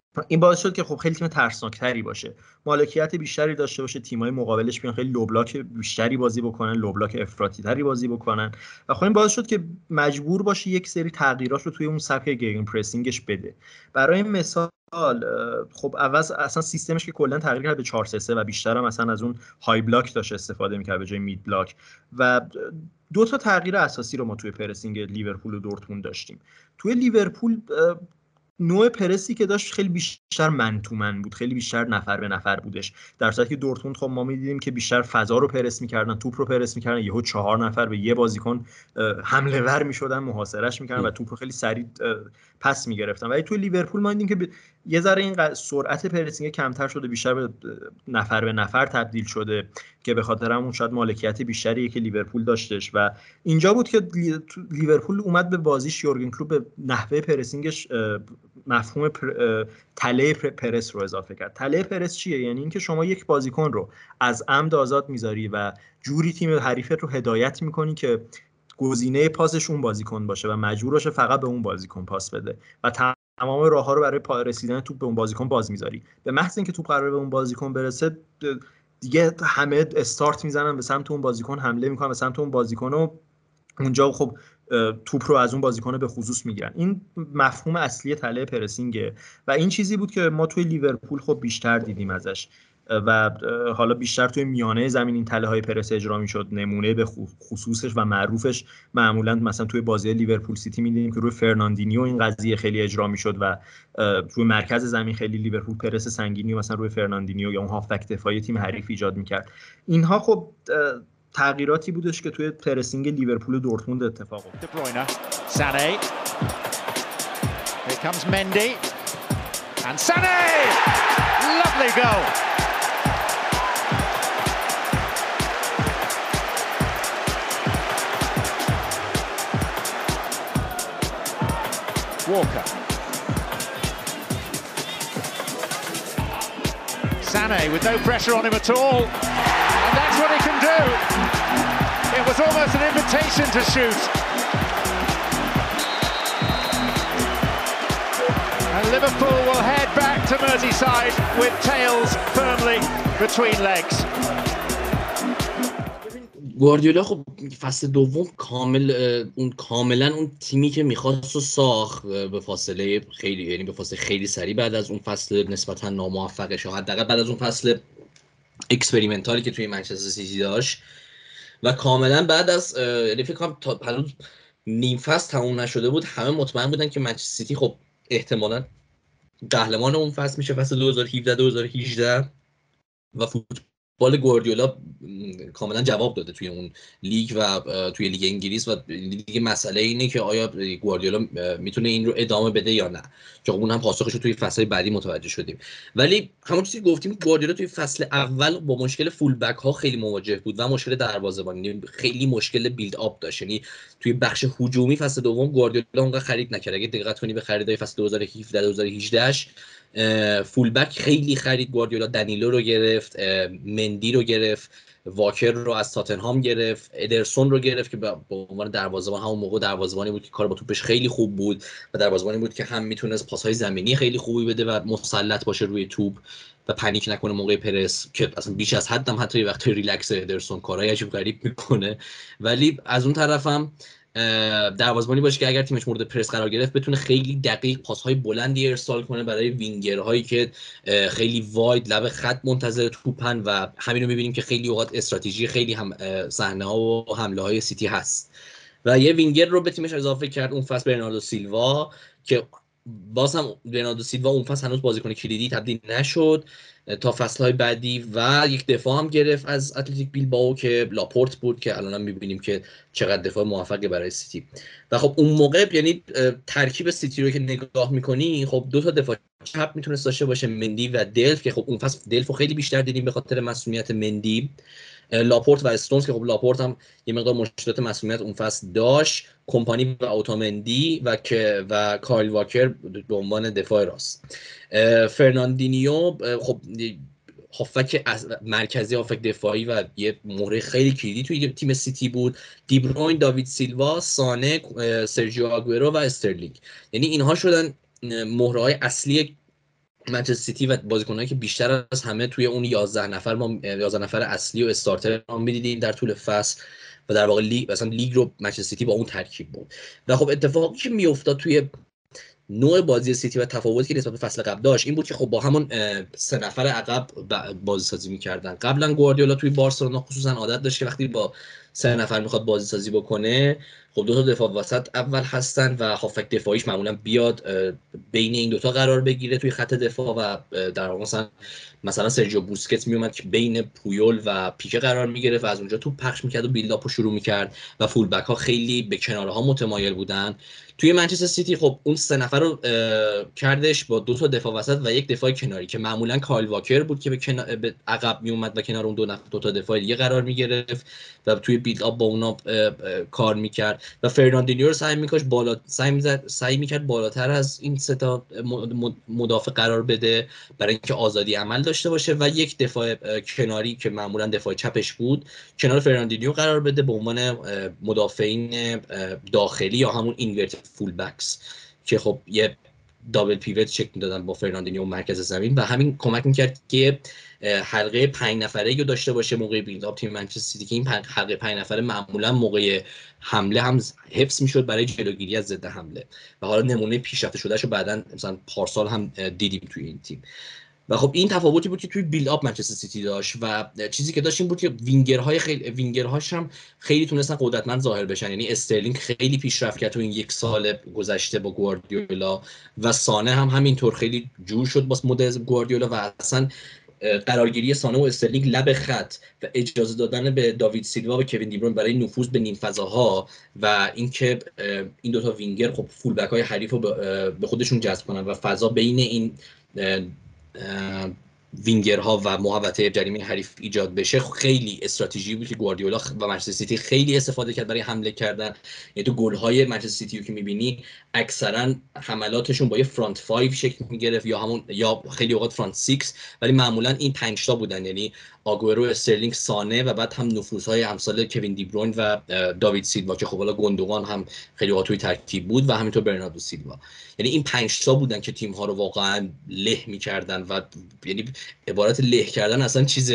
این باعث شد که خب خیلی تیم ترسناکتری باشه، مالکیت بیشتری داشته باشه، تیم‌های مقابلش بیان خیلی لو بلاک بیشتری بازی بکنن، لو بلاک افراطی تری بازی بکنن و خب این باعث شد که مجبور باشه یک سری تغییرات رو توی اون سبک گیم پرسینگش بده. برای مثال خب اصلا سیستمش که کلا تغییر کرد به 4-3-3 و بیشتر هم مثلا از اون های بلاک داشت استفاده می‌کرد به جای مید بلاک و دو تا تغییر اساسی رو ما توی پرسینگ لیورپول و دورتموند داشتیم. توی لیورپول نوع پرسی که داشت خیلی بیشتر من تو من بود، خیلی بیشتر نفر به نفر بودش، در صورتی که دورتموند خب ما می‌دیدیم که بیشتر فضا رو پرس می‌کردن، توپ رو پرس می‌کردن، یهو 4 نفر به یه بازیکن حمله ور می‌شدن، محاصرهش می‌کردن و توپ رو خیلی سریع پس می‌گرفتن. ولی توی لیورپول ما دیدیم که یه ذره این سرعت پرسینگ کمتر شده، بیشتر به نفر به نفر تبدیل شده که به خاطر همون شاید مالکیت بیشتری که لیورپول داشتش و اینجا بود که لیورپول اومد به بازیش یورگن کلوپ به نحوه پرسینگش مفهوم تله پرس رو اضافه کرد. تله پرس چیه؟ یعنی اینکه شما یک بازیکن رو از عمد آزاد میذاری و جوری تیم حریفت رو هدایت میکنی که گزینه پاسش اون بازیکن باشه و مجبور باشه فقط به اون بازیکن پاس بده و تمام راه‌ها رو برای رسیدن توپ به اون بازیکن باز میذاری. به محض اینکه توپ قراره به اون بازیکن برسه دیگه همه استارت میزنن به سمت اون بازیکن، حمله میکنن به سمت اون بازیکن و اونجا خب توپ رو از اون بازیکن به خصوص میگیرن. این مفهوم اصلی تله پرسینگه و این چیزی بود که ما توی لیورپول خب بیشتر دیدیم ازش و حالا بیشتر توی میانه زمین این تله های پرس اجرا میشد. نمونه به خصوصش و معروفش معمولا مثلا توی بازی لیورپول سیتی میدیدیم که روی فرناندینیو این قضیه خیلی اجرا میشد و روی مرکز زمین خیلی لیورپول پرس سنگینی مثلا روی فرناندینیو یا اون هافبک دفاعی تیم حریف ایجاد میکرد. اینها خب تغییراتی بودش که توی پرسینگ لیورپول و دورتموند اتفاق افتاد. De Bruyne, Sané. Here comes Mendy. And Sané! Lovely goal. Walker. Sané with no pressure on him at all. And that's what he can do. It was almost an invitation to shoot. And Liverpool will head back to Merseyside with tails firmly between legs. گواردیولا خب فصل دوم کاملا اون تیمی که می‌خواست و ساخت به فاصله خیلی، یعنی به فاصله خیلی سریع بعد از اون فصل نسبتا ناموفقش، حداقل بعد از اون فصل اکسپریمنتالی که توی منچستر سیتی داشت و کاملا بعد از یعنی فکر کنم تا هنوز نیم فصل تموم نشده بود همه مطمئن بودن که منچستر سیتی خب احتمالاً قهرمان اون فصل میشه، فصل 2017 2018 و فوتبال گواردیولا کاملا جواب داده توی اون لیگ و توی لیگ انگلیس و دیگه مسئله اینه که آیا گواردیولا میتونه این رو ادامه بده یا نه، که اون هم پاسخش رو توی فصل بعدی متوجه شدیم. ولی همون چیزی گفتیم گواردیولا توی فصل اول با مشکل فول بک ها خیلی مواجه بود و مشکل دروازه‌بانی، خیلی مشکل بیلد آپ داشت. یعنی توی بخش هجومی فصل دوم گواردیولا اونقدر خرید نکرد. اگه دقت کنی به خریدای فصل 2017 2018 فول بک خیلی خرید گواردیولا. دنیلو رو گرفت، مندی رو گرفت، واکر رو از تاتنهام گرفت، ادرسون رو گرفت که به عنوان دروازه‌بان همون موقع دروازه‌بانی بود که کار با توپش خیلی خوب بود و دروازه‌بانی بود که هم میتونست پاس‌های زمینی خیلی خوبی بده و مسلط باشه روی توپ و پنیک نکنه موقع پرس، که اصلا بیش از حد هم حتی وقتی ریلکس ادرسون کارهای عجیب غریب میکنه. ولی از اون طرفم دروازه‌بانی باشه که اگر تیمش مورد پرس قرار گرفت بتونه خیلی دقیق پاس‌های بلندی ارسال کنه برای وینگرهایی که خیلی واید لب خط منتظر توپن و همین رو می‌بینیم که خیلی اوقات استراتژی خیلی هم صحنه‌ها و حمله‌های سیتی هست و یه وینگر رو به تیمش اضافه کرد اون فصل، برناردو سیلوا، که باز هم برناردو سیلوا اون فصل هنوز بازیکن کلیدی تبدیل نشد تا فصل‌های بعدی و یک دفاع هم گرفت از اتلتیک بیلبائو که لاپورت بود که الان هم می‌بینیم که چقدر دفاع موفقی برای سیتی. و خب اون موقع یعنی ترکیب سیتی رو که نگاه می‌کنی خب دو تا دفاع چپ میتونست داشته باشه، مندی و دلف، که خب اون فصل دلفو خیلی بیشتر دیدیم به خاطر مسئولیت مندی. لاپورت و استونز که خب لاپورت هم یه مقدار مشکلات مسئولیت اون فصل داشت، کمپانی و اوتامندی و کایل واکر به عنوان دفاع راست. فرناندینیو خب هافک مرکزی، هافک دفاعی و یه مهره خیلی کلیدی توی تیم سیتی بود. دی بروین، داوید سیلوا، سانه، سرجیو آگورو و استرلینگ، یعنی اینها شدن مهره‌های اصلی منچستر سیتی و بازیکنایی که بیشتر از همه توی اون 11 نفر ما 11 نفر اصلی و استارتر ما می‌دیدیم در طول فصل و در واقع لیگ رو منچستر سیتی با اون ترکیب بود. و خب اتفاقی که میافتاد توی نوع بازی سیتی و تفاوتی که نسبت به فصل قبل داشت این بود که خب با همون 3 نفر عقب بازی سازی می‌کردن. قبلا گواردیولا توی بارسلونا خصوصا عادت داشت که وقتی با 3 نفر میخواد بازی سازی بکنه، خب دو تا دفاع وسط اول هستن و هافک دفاعیش معمولا بیاد بین این دوتا قرار بگیره توی خط دفاع و در واقع مثلا سرجیو بوسکت میومد که بین پویول و پیکه قرار میگیره و از اونجا توپ پخش میکرد و بیلداپو شروع میکرد و فول بک ها خیلی به کنارها متمایل بودن. توی منچستر سیتی خب اون 3 نفر رو کردش با دو تا دفاع وسط و یک دفاع کناری که معمولا کایل واکر بود که به عقب میومد و کنار اون دو تا دفاع دیگه قرار میگرفت و توی بیلد اپ با اونا کار میکرد و فرناندینیو رو سعی میکرد بالاتر از این سه تا مدافع قرار بده برای اینکه آزادی عمل داشته باشه و یک دفاع کناری که معمولا دفاع چپش بود کنار فرناندینیو قرار بده به عنوان مدافعین داخلی یا همون اینورت فول بکس که خب یه دابل پیوت شکل میدادن با فرناندینیو مرکز زمین و همین کمک میکرد که حلقه 5 نفره رو داشته باشه موقع بیلد اپ تیم منچستر سیتی که این حلقه 5 نفره معمولا موقع حمله هم حفظ میشد برای جلوگیری از ضد حمله و حالا نمونه پیشرفته شدهشو بعداً مثلا پارسال هم دیدیم توی این تیم. و خب این تفاوتی بود که توی بیلد اپ منچستر سیتی داشت و چیزی که داشت این بود که وینگرهاش هم خیلی تونستن قدرتمند ظاهر بشن. یعنی استرلینگ خیلی پیشرفت کرد تو این یک سال گذشته با گواردیولا و سانه هم همینطور خیلی جور شد با مدل گواردیولا و اصلا قرارگیری سانه و استرلینگ لب خط و اجازه دادن به داوید سیلوا و کوین دی بروین برای نفوذ به نیم فضاها و اینکه این دوتا وینگر خب فول بک های حریف رو به خودشون جذب کنن و فضا بین این وینگرها و محوطه جریمه حریف ایجاد بشه خیلی استراتژی بود که گواردیولا و منچستر سیتی خیلی استفاده کرد برای حمله کردن. یعنی تو گل‌های منچستر سیتی که می‌بینی اکثرا حملاتشون با یه فرانت 5 شکل می‌گرفت یا خیلی اوقات فرانت 6 ولی معمولا این 5 تا بودن، یعنی آگورو، استرلینگ، سانه و بعد هم نفوذهای امثال کوین دی بروین و داوید سیلوا که خب حالا گوندوگان هم خیلی اوقات توی ترکیب بود و همینطور برناردو سیلوا. یعنی این 5 تا بودن که تیم‌ها رو واقعا له می‌کردن و یعنی عبارت له کردن اصلا چیز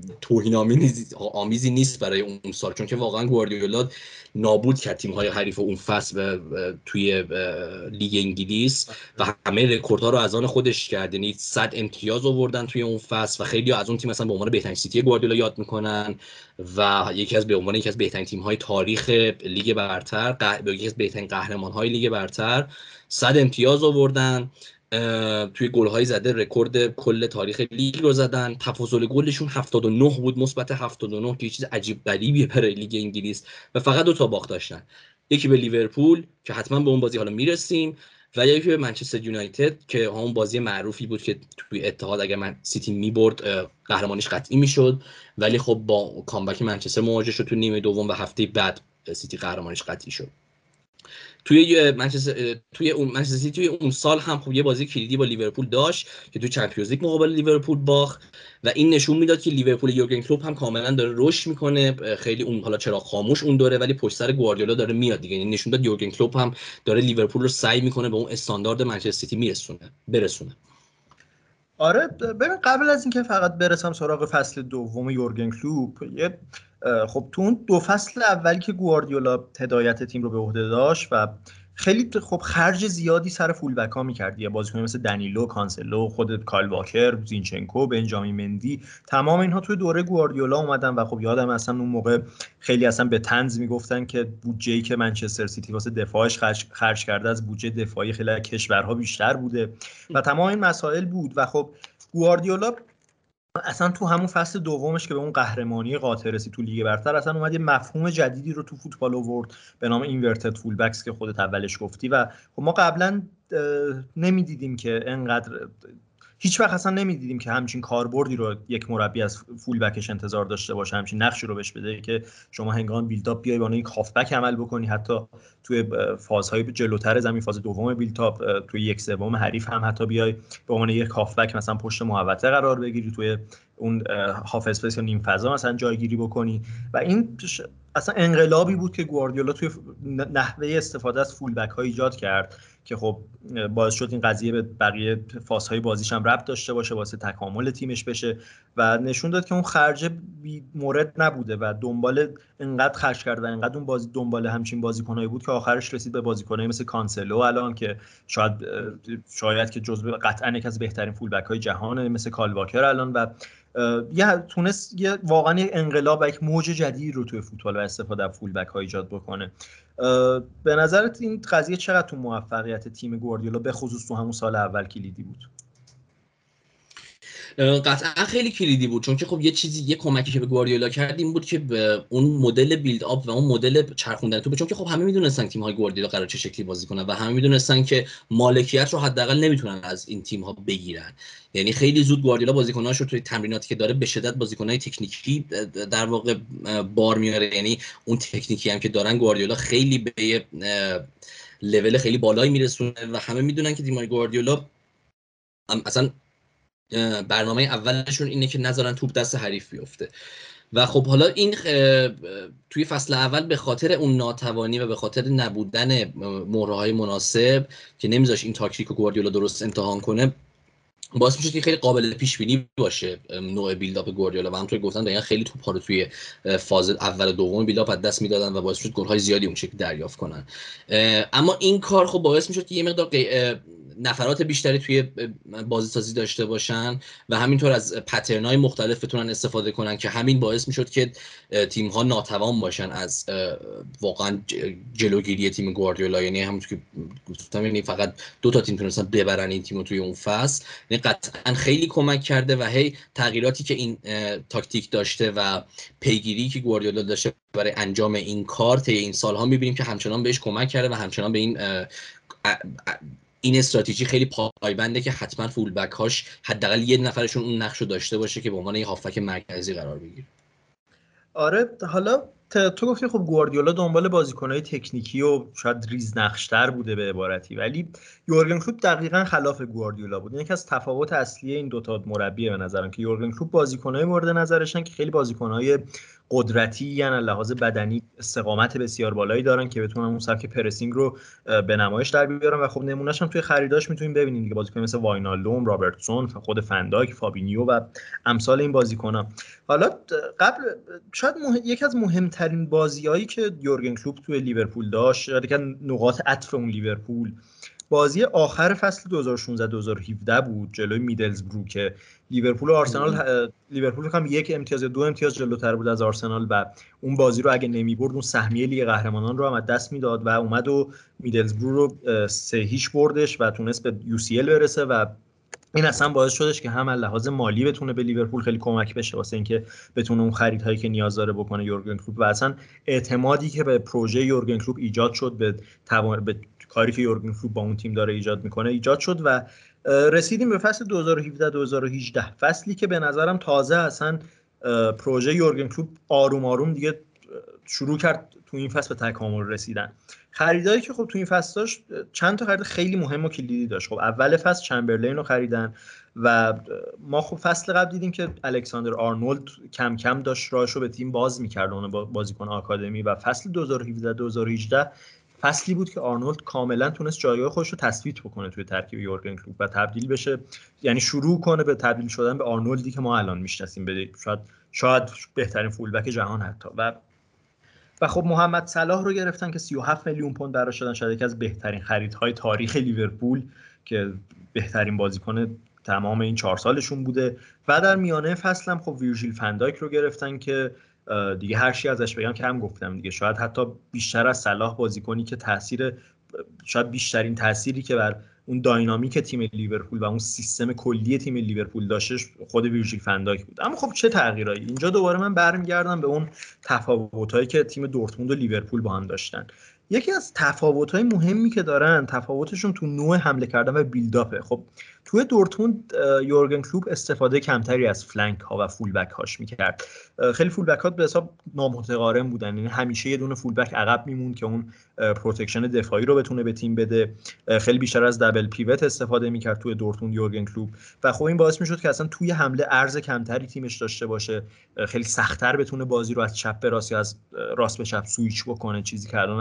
توهین‌آمیزی نیست برای اون سال، چون که واقعا گواردیولا نابود کرد تیم‌های حریف اون فصل توی لیگ انگلیس و همه رکوردها رو از آن خودش کرد. یعنی 100 امتیاز آوردن توی اون فصل و خیلی از اون تیم مثلا به عنوان بهترین سیتی گواردیولا یاد میکنن و یکی از بهترین تیم‌های تاریخ لیگ برتر، یکی از بهترین قهرمان‌های لیگ برتر 100 امتیاز آوردن. توی گل‌های زده رکورد کل تاریخ لیگ رو زدن. تفاضل گلشون 79 بود، مثبت 79 که چیز عجیب غریبیه برای لیگ انگلیس و فقط 2 تا باخت داشتن، یکی به لیورپول که حتما به اون بازی حالا میرسیم و یکی به منچستر یونایتد که همون بازی معروفی بود که توی اتحاد اگر من سیتی میبرد قهرمانیش قطعی میشد، ولی خب با کامبک منچستر مواجه شد تو نیمه دوم و هفته بعد سیتی قهرمانیش قطعی شد. توی منچستر اون سال هم خب یه بازی کلیدی با لیورپول داشت که توی چمپیونز لیگ مقابل لیورپول باخت و این نشون میداد که لیورپول یورگن کلوپ هم کاملا داره رشد میکنه. خیلی اون حالا چرا خاموش اون دوره ولی پشت سر گواردیولا داره میاد دیگه. این نشون داد یورگن کلوپ هم داره لیورپول رو سعی میکنه به اون استاندارد منچستر سیتی برسونه. آره ببین قبل از اینکه فقط برسم سراغ فصل دوم یورگن کلوپ، خب تو اون 2 فصل اولی که گواردیولا هدایت تیم رو به عهده داشت و خیلی خب خرج زیادی سر فول بک ها می‌کرد، یا بازیکن مثل دنیلو، کانسلو، خود کایل واکر، زینچنکو، بنجامین مندی، تمام اینها توی دوره گواردیولا اومدن و خب یادم اصلا اون موقع خیلی اصلا به طنز میگفتن که بودجه‌ای که منچستر سیتی واسه دفاعش خرج کرده از بودجه دفاعی خیلی کشورها بیشتر بوده و تمام این مسائل بود و خب گواردیولا اصلا تو همون فصل دومش که به اون قهرمانی قاطع رسید تو لیگ برتر اصلا اومد یه مفهوم جدیدی رو تو فوتبال آورد به نام اینورتد فول بکس که خودت اولش گفتی و خب ما قبلا نمیدیدیم که انقدر، هیچ وقت اصلا نمیدیدیم که همچین کاربردی رو یک مربی از فول بکش انتظار داشته باشه، همچین نقشی رو بهش بده که شما هنگام بیلداپ بیای با یک هافبک عمل بکنی، حتی توی فازهای جلوتر زمین، فاز دوم بیلداپ توی 1/3 حریف هم حتی بیای به عنوان یک هافبک مثلا پشت محوطه قرار بگیری، توی اون هاف اسپیس یا نیم فضا مثلا جایگیری بکنی و این اصلا انقلابی بود که گواردیولا توی نحوه استفاده از فول بک ها ایجاد کرد که خب باعث شد این قضیه به بقیه فازهای بازیش هم ربط داشته باشه، واسه تکامل تیمش بشه و نشون داد که اون خرج بی مورد نبوده و دنبال انقدر خرج کرد و انقدر اون بازی دنبال همچین بازیکنایی بود که آخرش رسید به بازیکنایی مثل کانسلو الان که شاید که جزو قطعا یک از بهترین فولبک های جهانه، مثل کالواکر الان و تونست واقعا انقلاب و یک موج جدید رو توی فوتبال و استفاده از فولبک ها ایجاد بکنه. به نظرت این قضیه چقدر تو موفقیت تیم گواردیولا به خصوص تو همون سال اول کلیدی بود؟ قطعا خیلی کلیدی بود، چون که خب یه کمکی که به گواردیولا کرد این بود که به اون مدل بیلد آپ و اون مدل چرخوندن توپ، چون که خب همه میدونستن تیم های گواردیولا قرار چه شکلی بازی کنن و همه میدونستن که مالکیت رو حداقل نمیتونن از این تیم ها بگیرن. یعنی خیلی زود گواردیولا بازیکناش رو توی تمریناتی که داره به شدت بازیکنای تکنیکی در واقع بار میاره. یعنی اون تکنیکی هم که دارن گواردیولا خیلی به لول خیلی بالایی میرسونه و همه میدونن که تیم گواردیولا اصلا برنامه اولشون اینه که نذارن توپ دست حریف بیفته و خب حالا این توی فصل اول به خاطر اون ناتوانی و به خاطر نبودن مهره‌های مناسب که نمیذاش این تاکتیک رو گواردیولا درست امتحان کنه باعث میشه که خیلی قابل پیش بینی باشه نوع بیلداپ گواردیولا و همونطور گفتن دقیقاً خیلی توپ‌ها رو توی فاز اول و دوم بیلداپ از دست میدادن و باعث شد گل‌های زیادی اون شکلی دریافت کنن. اما این کار خب باعث میشد که یه مقدار نفرات بیشتری توی بازی سازی داشته باشن و همینطور از پترن‌های مختلف بتونن استفاده کنن که همین باعث میشد که تیم‌ها ناتوان باشن از واقعا جلوگیری تیم گواردیولا. یعنی همونطور که گفتم یعنی فقط 2 تا تیم تونستن ببرن این تیمو توی اون فصل. یعنی قطعا خیلی کمک کرده و هی تغییراتی که این تاکتیک داشته و پیگیری که گواردیولا داشته برای انجام این کار طی این سال‌ها می‌بینیم که همچنان بهش کمک کرده و همچنان به این استراتژی خیلی پایبنده که حتما فولبک هاش حداقل یه نفرشون اون نقشو داشته باشه که به عنوان یه هافبک مرکزی قرار بگیره. آره حالا تو گفتی خب گواردیولا دنبال بازیکن‌های تکنیکی و شاید ریز نقش‌تر بوده به عبارتی، ولی یورگن کلوپ دقیقاً خلاف گواردیولا بود. یکی از تفاوت اصلی این دوتا مربیه به نظرم که یورگن کلوپ بازیکن‌های مورد نظرشن که خیلی بازیکن‌های قدرتی یعنی لحاظ بدنی استقامت بسیار بالایی دارن که بتونن اون سبک پرسینگ رو به نمایش در بیارن و خب نمونهش هم توی خریداش میتونیم ببینیم دیگه، بازیکن مثل واینالدوم، رابرتسون، خود فندایک، فابینیو و امثال این بازیکن‌ها. حالا قبل شاید یکی از مهمترین بازیایی که یورگن کلوپ توی لیورپول داشت، یکی از نقاط عطف اون لیورپول، بازی آخر فصل 2016-2017 بود جلوی میدلزبرو که لیورپول و آرسنال لیورپول فکر کنم 1 امتیاز یا 2 امتیاز جلوتر بود از آرسنال و اون بازی رو اگه نمی‌برد اون سهمیه لیگ قهرمانان رو هم از دست میداد و اومد و میدلزبرو رو 3-0 بردش و تونست به UCL برسه و این اصلا باعث شدش که هم از لحاظ مالی بتونه به لیورپول خیلی کمک بشه واسه اینکه بتونه اون خریدهایی که نیاز داره بکنه یورگن کلوپ و اصلا اعتمادی که به پروژه یورگن کلوپ ایجاد شد به کاری که یورگن کلوپ با اون تیم داره ایجاد شد و رسیدیم به فصل 2017-2018 فصلی که به نظرم تازه اصلا پروژه یورگن کلوپ آروم آروم دیگه شروع کرد تو این فصل به تکامل رسیدن. خریدایی که خب تو این فصل داشت چند تا خرید خیلی مهم و کلیدی داشت. خب اول فصل چمبرلین رو خریدن و ما خب فصل قبل دیدیم که الکساندر آرنولد کم کم داشت راهش رو به تیم باز می‌کرد، اون بازیکن آکادمی، و فصل 2017-2018 فصلی بود که آرنولد کاملا تونست جایگاه خودش رو تثبیت بکنه توی ترکیب یورگن کلوپ و تبدیل بشه، یعنی شروع کنه به تبدیل شدن به آرنولدی که ما الان میشناسیم، به شاید بهترین فولبک جهان حتی. و خب محمد صلاح رو گرفتن که 37 میلیون پوند براش دادن، شاید یکی از بهترین خریدهای تاریخ لیورپول که بهترین بازیکن تمام این 4 سالشون بوده. و در میانه فصل هم خب ویرژیل فندایک رو گرفتن که دیگه هر چی ازش بگم که هم گفتم دیگه، شاید حتی بیشتر از صلاح بازیکنی که شاید بیشترین تأثیری که بر اون داینامیک تیم لیورپول و اون سیستم کلی تیم لیورپول داشتش خود ویرژیل فندایک بود. اما خب چه تغییرایی اینجا دوباره من برمیگردم به اون تفاوتایی که تیم دورتموند و لیورپول با هم داشتن. یکی از تفاوت‌های مهمی که دارن تفاوتشون تو نوع حمله کردن و بیلداپه. خب توی دورتموند یورگن کلوپ استفاده کمتری از فلنک ها و فول بک هاش میکرد. خیلی فول بک ها به حساب نامتقارن بودن، یعنی همیشه یه دونه فول بک عقب میمون که اون پروتکشن دفاعی رو بتونه به تیم بده. خیلی بیشتر از دابل پیوت استفاده میکرد توی دورتموند یورگن کلوپ و خب این باعث میشد که اصلا توی حمله عرض کمتری تیمش داشته باشه، خیلی سخت‌تر بتونه بازی رو از چپ به راست یا از راست به چپ سویچ بکنه، چیزی که الان از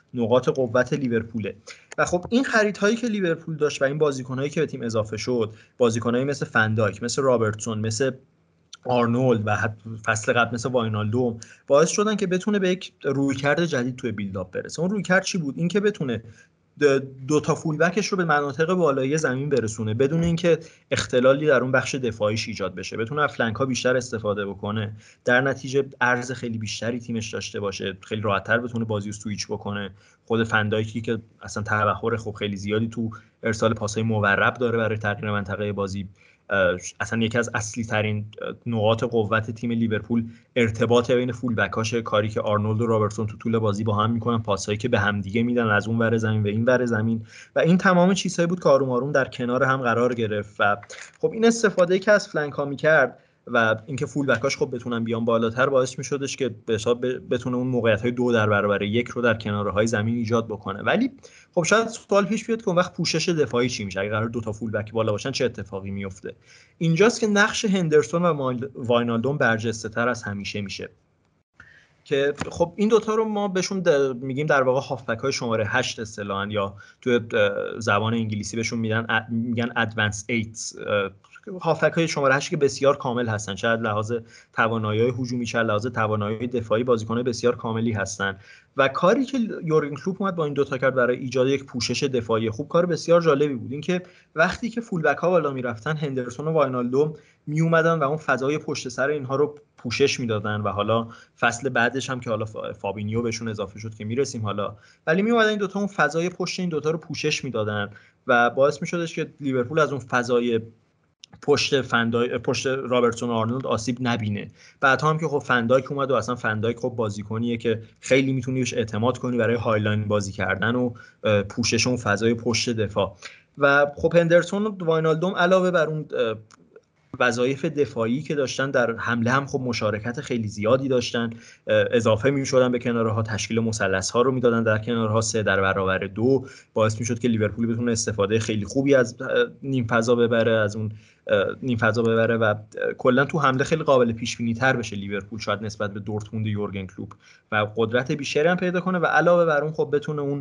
نقاط قوت لیورپوله. و خب این خریدهایی که لیورپول داشت و این بازیکنایی که به تیم اضافه شد، بازیکنایی مثل فندایک، مثل رابرتسون، مثل آرنولد و فصل قبل مثل واینالدوم، باعث شدن که بتونه به یک رویکرد جدید توی بیلداپ برسه. اون رویکرد چی بود؟ این که بتونه دو تا فول بکش رو به مناطق بالایی زمین برسونه بدون اینکه اختلالی در اون بخش دفاعیش ایجاد بشه، بتونه از فلنک ها بیشتر استفاده بکنه، در نتیجه عرض خیلی بیشتری تیمش داشته باشه، خیلی راحت‌تر بتونه بازی رو سویچ بکنه. خود فندایکی که اصلا تبخور خب خیلی زیادی تو ارسال پاس‌های مورب داره برای تغییر منطقه بازی، اصلا یکی از اصلی ترین نقاط قوت تیم لیورپول ارتباط بین فول بکاشه، کاری که آرنولد و رابرتسون تو طول بازی با هم میکنن، پاسایی که به هم دیگه میدن از اون ور زمین به این ور زمین، و این تمام چیزهایی بود که آروم آروم در کنار هم قرار گرفت. و خب این استفاده که از فلنک ها میکرد و اینکه فول بکاش خب بتونن بیان بالاتر باعث میشدش که به حساب بتونه اون موقعیت‌های 2 در برابر 1 رو در کنارهای زمین ایجاد بکنه. ولی خب شاید سوال پیش بیاد که اون وقت پوشش دفاعی چی میشه؟ اگه قرار 2 تا فول بک بالا باشن چه اتفاقی میفته؟ اینجاست که نقش هندرسون و واینالدوم برجسته‌تر از همیشه میشه که خب این دوتا رو ما بهشون میگیم در واقع هافبک های شماره 8 اصطلاحاً، یا توی زبان انگلیسی بهشون میگن ادوانس 8 هافبک های شماره 8 که بسیار کامل هستن، چه از لحاظ توانایی هجومی چه از لحاظ توانایی دفاعی بازیکن بسیار کاملی هستن. و کاری که یورگن کلوپ اومد با این دوتا کرد برای ایجاد یک پوشش دفاعی خوب کار بسیار جالبی بود. این که وقتی که فول بک ها بالا میرفتن، هندرسون و واینالدوم می اومدن و اون فضای پشت سر اینها رو پوشش میدادن، و حالا فصل بعدش هم که حالا فابینیو بهشون اضافه شد که میرسیم حالا، ولی می اومدن این دوتا اون فضای پشت این دوتا رو پوشش میدادن و باعث میشدش که لیورپول از اون فضای پشت رابرتسون و آرنولد آسیب نبینه. بعد هم که خب فندایک اومد و اصلا فندایک خب بازیکنیه که خیلی میتونی بهش اعتماد کنی برای هایلاین بازی کردن و پوشش اون فضای پشت دفاع. و خب هندرسون و واینالدوم علاوه بر اون وظایف دفاعی که داشتن، در حمله هم خب مشارکت خیلی زیادی داشتن، اضافه می‌شدن به کنارها، تشکیل مثلث‌ها رو میدادن در کنارها 3 در برابر 2، باعث میشد که لیورپول بتونه استفاده خیلی خوبی از نیم فضا ببره، از اون نیم فضا ببره و کلا تو حمله خیلی قابل پیش بینی تر بشه لیورپول شاید نسبت به دورتموند یورگن کلوپ، و قدرت بیشتری هم پیدا کنه و علاوه بر اون خب بتونه اون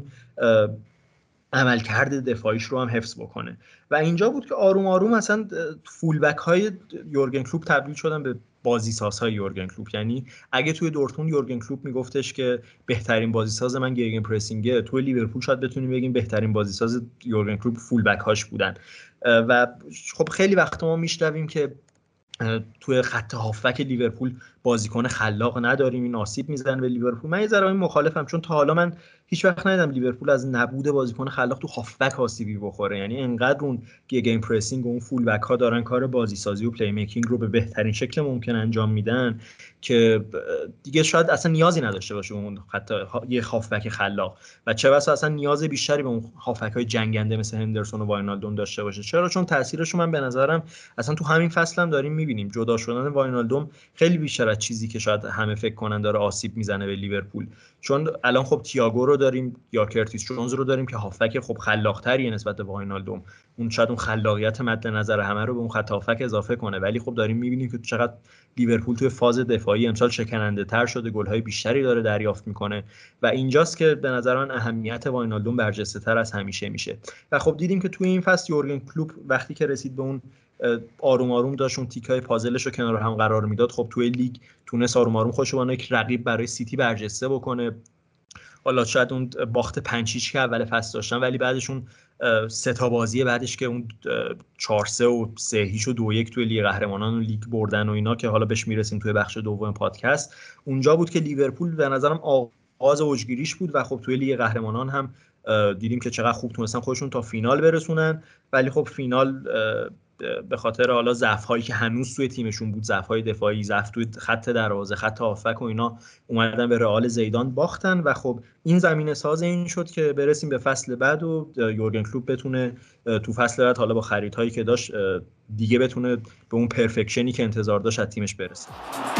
عملکرد دفاعیش رو هم حفظ بکنه. و اینجا بود که آروم آروم اصلا فول بک های یورگن کلوپ تبدیل شدن به بازیسازهای یورگن کلوپ. یعنی اگه توی دورتموند یورگن کلوپ میگفتش که بهترین بازیساز من گیگن پرسینگه، توی لیورپول شاید بتونیم بگیم بهترین بازیساز یورگن کلوپ فول بک هاش بودن. و خب خیلی وقت ما میشنویم که توی خط هافبک لیورپول بازیکن خلاق نداریم، این آسیب میزنه به لیورپول. من یه ذره این مخالفم، چون تا حالا من هیچ وقت ندیدم لیورپول از نبود بازیکن خلاق تو هافبک آسیبی بخوره. یعنی انقدر اون گیم پرسینگ و اون فول بک ها دارن کار بازی سازی و پلی میکینگ رو به بهترین شکل ممکن انجام میدن که دیگه شاید اصلا نیازی نداشته باشه اون حتی یه هافبک خلاق، و چه بسا اصلا نیاز بیشتری به اون هافبک های جنگنده مثل هندرسون و واینالدوم داشته باشه. چرا؟ چون تاثیرشون من به نظرم اصلا تو همین فصل هم داریم میبینیم. جدا شدن واینالدوم خیلی بیشتر از چیزی که شاید همه فکر کنن داره آسیب میزنه به لیورپول، چون الان خب تییاگو رو داریم یا کرتیس جونز رو داریم که هافبک خب خلاق‌تریه نسبت به واینالدوم، اون شاید اون خلاقیت مد نظر همه رو به اون خط هافبک اضافه کنه، ولی خب داریم میبینیم که چقدر لیورپول توی فاز دفاعی امسال شکننده تر شده، گل‌های بیشتری داره دریافت میکنه و اینجاست که به نظر من اهمیت واینالدوم برجسته تر از همیشه میشه. و خب دیدیم که توی این فصل یورگن کلوپ وقتی که رسید به اون آروم آروم داشت اون تیکای پازلش رو کنار هم قرار میداد، خب توی لیگ تونست آروم آروم خودش رو با یک رقیب برای سیتی برجسته بکنه. حالا شاید اون باخت 5-6 که اول فصل داشتن، ولی بعدش اون 3 تا بازی بعدش که اون 4-3 و 3-0 و 2-1 توی لیگ قهرمانان و لیگ بردن و اینا که حالا بهش میرسیم توی بخش دوم پادکست، اونجا بود که لیورپول به نظرم آغاز اوجگیریش بود و خب توی لیگ قهرمانان هم دیدیم که چقدر خوب تونستن خودشون تا فینال برسونن، ولی خب فینال به خاطر حالا ضعف‌هایی که هنوز توی تیمشون بود، ضعف‌های دفاعی، ضعف توی خط دروازه، خط هافبک و اینا، اومدن به رئال زیدان باختن و خب این زمینه ساز این شد که برسیم به فصل بعد و یورگن کلوپ بتونه تو فصل بعد حالا با خریدهایی که داشت دیگه بتونه به اون پرفکشنی که انتظار داشت از تیمش برسه.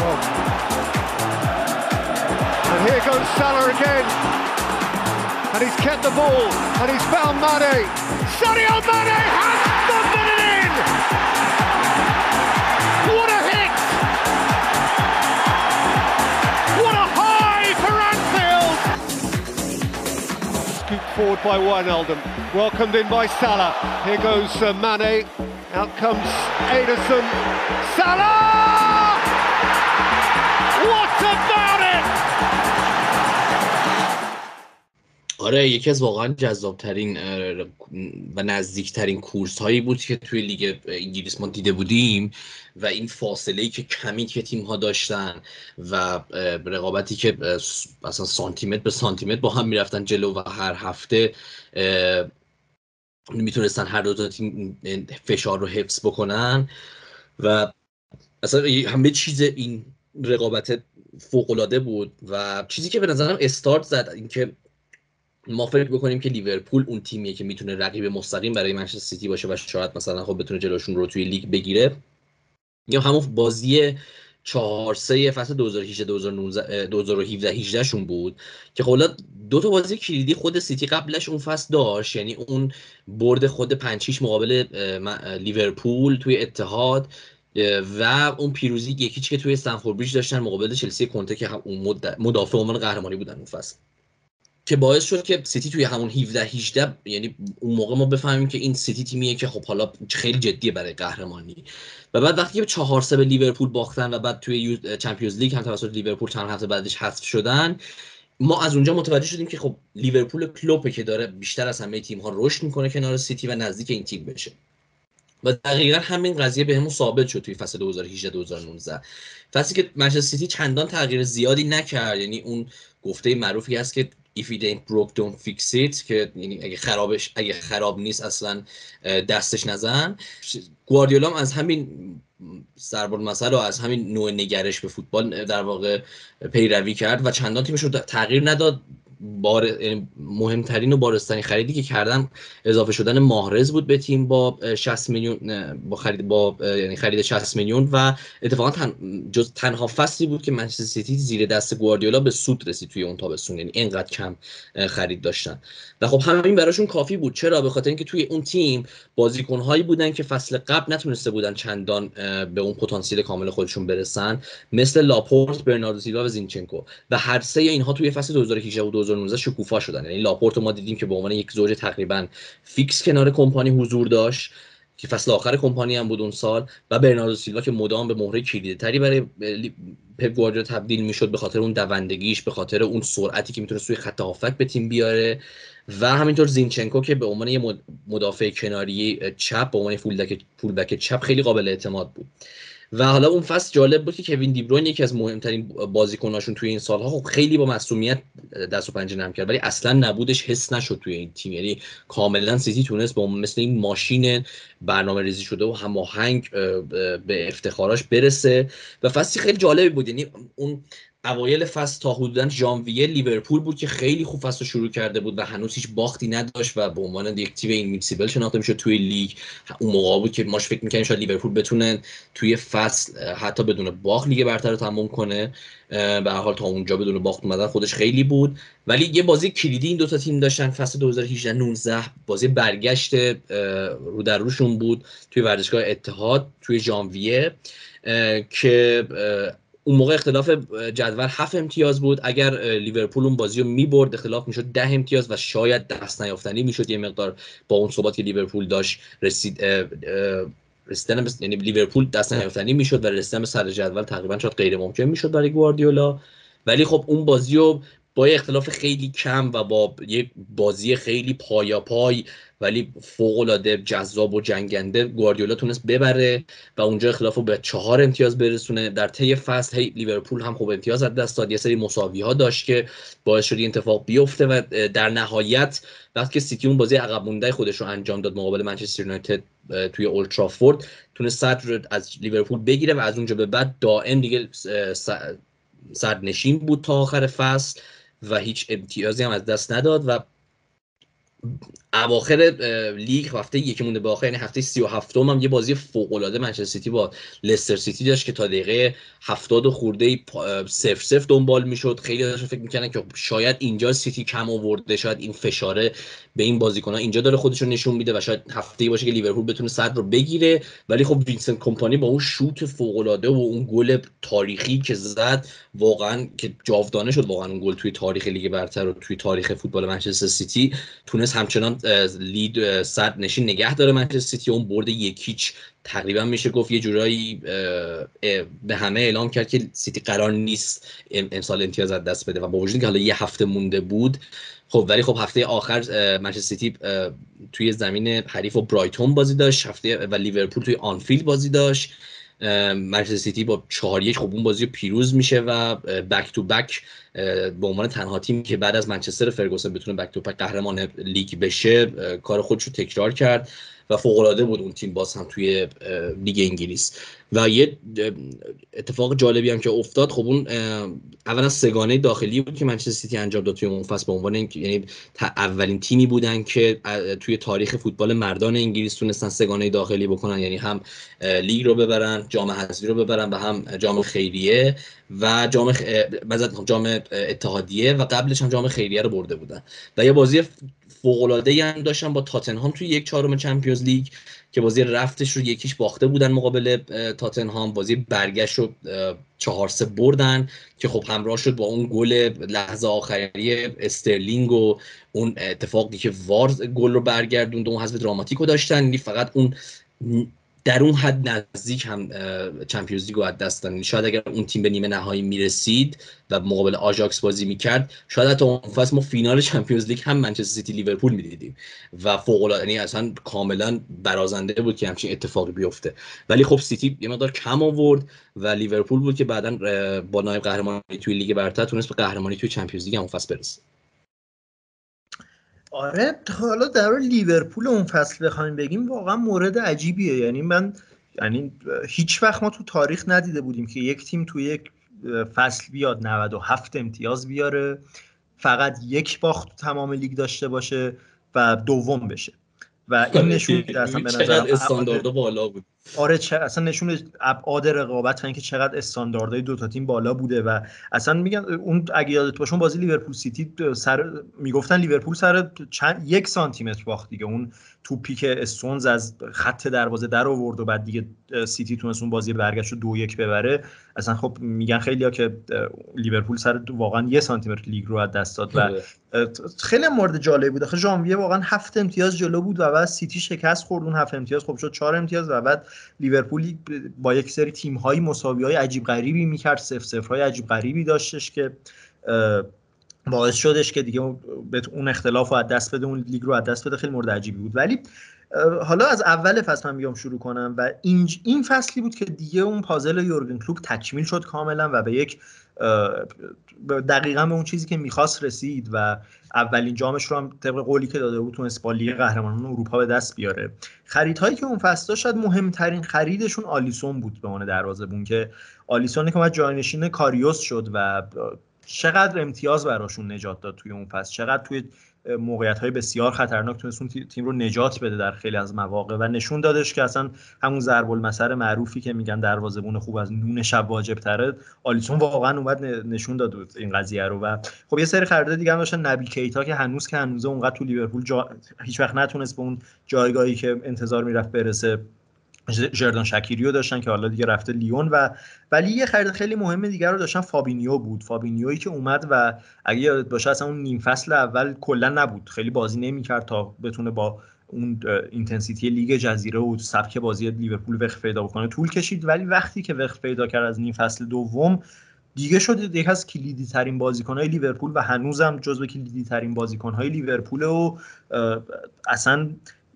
And here goes Salah again. And he's kept the ball and he's found Mane. Sadio Mane has thumped it in. What a hit! What a high for Anfield! scooped forward by Wijnaldum, welcomed in by Salah. Here goes Mane, out comes Ederson, Salah! What about it? آره یکی از واقعا جذابترین و نزدیکترین کورس هایی بود که توی لیگ انگلیس ما دیده بودیم و این فاصله‌ای که کمی که تیم‌ها داشتن و رقابتی که مثلا سانتیمتر به سانتیمتر با هم میرفتن جلو و هر هفته میتونستن هر دو تا تیم فشار رو حفظ بکنن و اصلا همه چیز این رقابت فوق‌العاده بود و چیزی که به نظرم استارت زد اینکه ما فکر بکنیم که لیورپول اون تیمیه که میتونه رقیب مستقیم برای منچستر سیتی باشه و شاید مثلا خب بتونه جلوشون رو توی لیگ بگیره، یا همون بازی 4-3 فصل 2018 شون بود که خب دو تا بازی کلیدی خود سیتی قبلش اون فصل داشت، یعنی اون برد خود 5-6 مقابل لیورپول توی اتحاد و اون پیروزی 1-0 که توی استنفورد بریج داشتن مقابل چلسی کنته که اون مدافع عنوان قهرمانی بودن اون فصل، که باعث شد که سیتی توی همون 17-18 یعنی اون موقع ما بفهمیم که این سیتی تیمیه که خب حالا خیلی جدیه برای قهرمانی. و بعد وقتی که 4-3 به لیورپول باختن و بعد توی چمپیونز لیگ هم توسط لیورپول چند هفته بعدش حذف شدن، ما از اونجا متوجه شدیم که خب لیورپول کلوپه که داره بیشتر از همه تیم‌ها رشد میکنه کنار سیتی و نزدیک این تیم بشه. و دقیقاً همین قضیه بهمون ثابت شد توی فصل 2018-2019، فصلی که منچستر سیتی چندان تغییر زیادی نکرد، یعنی اون گفته معروفی هست که if it ain't broke don't fix it، که یعنی اگه خراب نیست اصلا دستش نزن. گواردیولا از همین ضرب‌المثل و از همین نوع نگرش به فوتبال در واقع پیروی کرد و چندان تیمش رو تغییر نداد. مهمترین و بارزترین خریدی که کردن اضافه شدن ماهرز بود به تیم با 60 میلیون یعنی خرید 60 میلیون و اتفاقا تنها فصلی بود که منچستر سیتی زیر دست گواردیولا به سود رسید توی اون تابستون، یعنی اینقدر کم خرید داشتن و خب همین براشون کافی بود. چرا؟ به خاطر اینکه توی اون تیم بازیکن‌هایی بودن که فصل قبل نتونسته بودن چندان به اون پتانسیل کامل خودشون برسن، مثل لاپورت، برناردو سیلوا و زینچنکو، و هر سه اینها توی فصل 2018 و 2019 شکوفا شدن. یعنی لاپورت ما دیدیم که به عنوان یک زوج تقریبا فیکس کنار کمپانی حضور داشت که فصل آخر کمپانی هم بود اون سال، و برناردو سیلوا که مدام به مهره کلیدتری برای پپ گواردیولا تبدیل میشد به خاطر اون دوندگیش، به خاطر اون سرعتی که میتونه سوی خط هافک به تیم بیاره، و همینطور زینچنکو که به عنوان یه مدافع کناری چپ، به عنوان فولبک چپ خیلی قابل اعتماد بود. و حالا اون فصل جالب بود که کوین دی بروین یکی از مهمترین بازیکناشون توی این سالها خب خیلی با معصومیت دست و پنجه نرم کرد، ولی اصلا نبودش حس نشد توی این تیم. یعنی کاملا سیتی تونست با مثل این ماشین برنامه‌ریزی شده و هماهنگ به افتخاراش برسه و فصلی خیلی جالبی بود. یعنی اون اوایل فصل تا حدوداً ژانویه لیورپول بود که خیلی خوب فصل شروع کرده بود و هنوز هیچ باختی نداشت و به عنوان یک تیم اینوینسیبل شناخته میشد توی لیگ. اون موقع بود که ما فکر می‌کردیم شاید لیورپول بتونه توی فصل حتی بدون باخت لیگ برتر رو تموم کنه. به هر حال تا اونجا بدون باخت اومدن خودش خیلی بود، ولی یه بازی کلیدی این دو تا تیم داشتن فصل 2018-19، بازی برگشت رو در روشون بود توی ورزشگاه اتحاد توی ژانویه که اون موقع اختلاف جدول 7 امتیاز بود. اگر لیورپول اون بازی رو می‌برد اختلاف میشد 10 امتیاز و شاید دست نیافتنی میشد. یه مقدار با اون ثباتی که لیورپول داشت رسیدن یعنی لیورپول دست نیافتنی میشد و رسیدن به صدر جدول تقریبا شاید غیر ممکن میشد برای گواردیولا. ولی خب اون بازی رو با یه اختلاف خیلی کم و با یک بازی خیلی پایاپای ولی فوق‌العاده جذاب و جنگنده گواردیولا تونست ببره و اونجا اختلاف رو به 4 امتیاز برسونه. در طی فصل لیورپول هم خوب امتیاز از دست داد، یه سری مساوی‌ها داشت که باعث شد این اتفاق بیفته و در نهایت وقتی که سیتی اون بازی عقب مونده خودش رو انجام داد مقابل منچستر یونایتد توی اولد ترافورد، تونست صدر رو از لیورپول بگیره و از اونجا به بعد دائم دیگه صدرنشین بود تا آخر فصل و هیچ امتیازی هم از دست نداد. و اواخر لیگ هفته یکی مونده به آخر، یعنی هفته 37 هم یه بازی فوق العاده منچستر سیتی با لستر سیتی داشت که تا دقیقه 70 خورده 0-0 دنبال میشد. خیلی داشتن فکر میکنن که شاید اینجا سیتی کم آورده، شاید این فشاره به این بازیکن‌ها اینجا داره خودش رو نشون میده و شاید هفته‌ای باشه که لیورپول بتونه صدر رو بگیره. ولی خب وینسنت کمپانی با اون شوت فوق العاده و اون گل تاریخی که زد، واقعا که جاودانه شد، واقعا اون گل توی تاریخ لیگ برتر و توی تاریخ فوتبال منچستر سیتی، تونست همچنان لید صدر نشین نگه داره منچستر سیتی. اون برد 1-0 تقریبا میشه گفت یه جورایی به همه اعلام کرد که سیتی قرار نیست امسال امتیاز از دست بده و با وجودی که حالا یه هفته مونده بود، خب ولی خب هفته آخر منچستر سیتی توی زمین حریف و برایتون بازی داشت، هفته و لیورپول توی آنفیلد بازی داشت. منچستر سیتی با 4-1 خب اون بازی پیروز میشه و بک تو بک به عنوان تنها تیم که بعد از منچستر فرگوسن بتونه بک تو بک قهرمان لیگ بشه کار خودش رو تکرار کرد و فوق العاده بود اون تیم باز هم توی لیگ انگلیس. و یه اتفاق جالبی هم که افتاد، خب اون اولا سگانه داخلی بود که منچستر سیتی انجام داد توی اون فصل، به عنوان یعنی اولین تیمی بودن که توی تاریخ فوتبال مردان انگلیس تونستن سگانه داخلی بکنن، یعنی هم لیگ رو ببرن، جام حذفی رو ببرن و هم جام خیریه و جام اتحادیه و قبلش هم جام خیریه رو برده بودن. و یه بازی فوق‌العاده‌ای هم داشتن با تاتنهام توی 1/4 چمپیونز لیگ که بازی رفتش رو 1-0 باخته بودن مقابل تاتنهام، بازی برگشت رو 4-3 بردن که خب همراه شد با اون گل لحظه آخری استرلینگ و اون اتفاقی که وار گل رو برگردوند و اون حذف دراماتیک رو داشتن. یعنی فقط اون در اون حد نزدیک هم چمپیونز لیگ رو از دست دادن. شاید اگر اون تیم به نیمه نهایی میرسید و مقابل آژاکس بازی میکرد، شاید حتی اون فصل ما فینال چمپیونز لیگ هم منچستر سیتی لیورپول میدیدیم و فوق العاده، یعنی اصلا کاملا برازنده بود که همچین اتفاقی بیفته. ولی خب سیتی یه مقدار کم آورد و لیورپول بود که بعداً با نایب قهرمانی توی لیگ برتر تونست به قهرمانی توی چمپیونز لیگ هم اون فصل برسه. آره حالا در لیورپول اون فصل بخوایم بگیم واقعا مورد عجیبیه. یعنی هیچ وقت ما تو تاریخ ندیده بودیم که یک تیم تو یک فصل بیاد 97 امتیاز بیاره، فقط یک باخت تو تمام لیگ داشته باشه و دوم بشه و این نشون میده اصلا به نظرم استانداردها بالا بود. آره اصلا نشون میده ابعاد رقابت و اینکه چقدر استانداردهای دو تا تیم بالا بوده. و اصلا میگن اون اگه یادت باشه اون بازی لیورپول سیتی میگفتن لیورپول سر 1 سانتیمتر باخت دیگه، اون توپی که استونز از خط دروازه در آورد و بعد دیگه سیتی تونست اون بازی برگشت رو 2-1 ببره. اصلا خب میگن خیلیا که لیورپول سر واقعا 1 سانتیمتر لیگ رو از دست داد و خیلی مورد جالب بود. آخه ژانویه واقعا 7 امتیاز جلو بود و بعد سیتی شکست خورد، اون 7 امتیاز خب شد 4 امتیاز و بعد لیورپول با یک سری تیم‌های مساوی‌های عجیب غریبی می‌کرد، 0-0های عجیب غریبی داشتش که باعث شدش که دیگه اون اختلاف رو از دست بده، اون لیگ رو از دست بده. خیلی مورد عجیبی بود. ولی حالا از اول فصل من بیام شروع کنم و این فصلی بود که دیگه اون پازل یورگن کلوپ تکمیل شد کاملا و به یک دقیقاً به اون چیزی که می‌خواست رسید و اولین جامش رو هم طبق قولی که داده بود تونست با لیگ قهرمانان اروپا به دست بیاره. خریدهایی که اون فصل داشت، شاید مهمترین خریدشون آلیسون بود به عنوان دروازه‌بون که آلیسونی که اومد جانشین کاریوس شد و چقدر امتیاز براشون نجات داد توی اون فصل، چقدر توی موقعیت‌های بسیار خطرناک تونست اون تیم رو نجات بده در خیلی از مواقع و نشون دادش که اصلا همون ضرب المثل معروفی که میگن دروازه‌بون خوب از نون شب واجب تره، آلیسون واقعا اومد نشون داد این قضیه رو. و خب یه سری خریدای دیگه هم داشتن، نبی کیتا که هنوزه اونقدر تو لیورپول هیچ وقت نتونست به اون جایگاهی که انتظار میرفت برسه. ژردان شکیریو داشتن که حالا دیگه رفته لیون ولی یه خرید خیلی مهم دیگر رو داشتن، فابینیو بود. فابینیویی که اومد و اگه یادت باشه اصلا اون نیم فصل اول کلا نبود، خیلی بازی نمی‌کرد تا بتونه با اون اینتنسیتی لیگ جزیره و سبک بازی لیورپول وقت پیدا بکنه. طول کشید ولی وقتی که وقت پیدا کرد از نیم فصل دوم دیگه شد یک از کلیدی ترین بازیکن‌های لیورپول و هنوزم جزو کلیدی ترین بازیکن‌های لیورپول و اصلا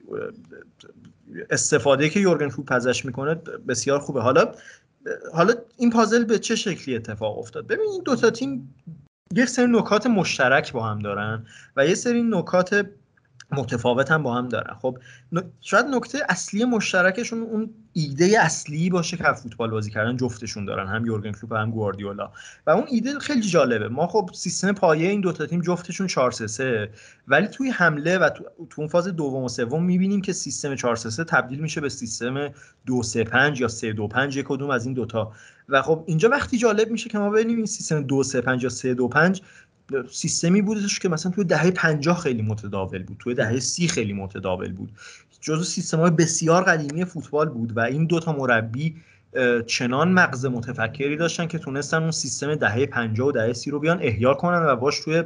استفاده که یورگن کلوپ ازش میکنه بسیار خوبه. حالا این پازل به چه شکلی اتفاق افتاد؟ ببین این دو تا تیم یک سری نکات مشترک با هم دارن و یه سری نکات متفاوت هم با هم دارن. خب شاید نکته اصلی مشترکشون اون ایده اصلی باشه که فوتبال بازی کردن جفتشون دارن، هم یورگن کلوپ و هم گواردیولا، و اون ایده خیلی جالبه. ما خب سیستم پایه این دوتا تیم جفتشون 4-3-3، ولی توی حمله و تو اون فاز دوم و سوم میبینیم که سیستم 4-3-3 تبدیل میشه به سیستم 2-3-5 یا 3-2-5، یک کدوم از این دوتا. و خب اینجا وقتی جالب میشه که ما ببینیم این سیستم 2-3-5 یا 3-2-5 سیستمی بودش که مثلا توی دهه 50 خیلی متداول بود، توی دهه 30 خیلی متداول بود، جزو سیستم‌های بسیار قدیمی فوتبال بود. و این دوتا مربی چنان مغز متفکری داشتن که تونستن اون سیستم دهه 50 و دهه 30 رو بیان احیا کنن و باش توی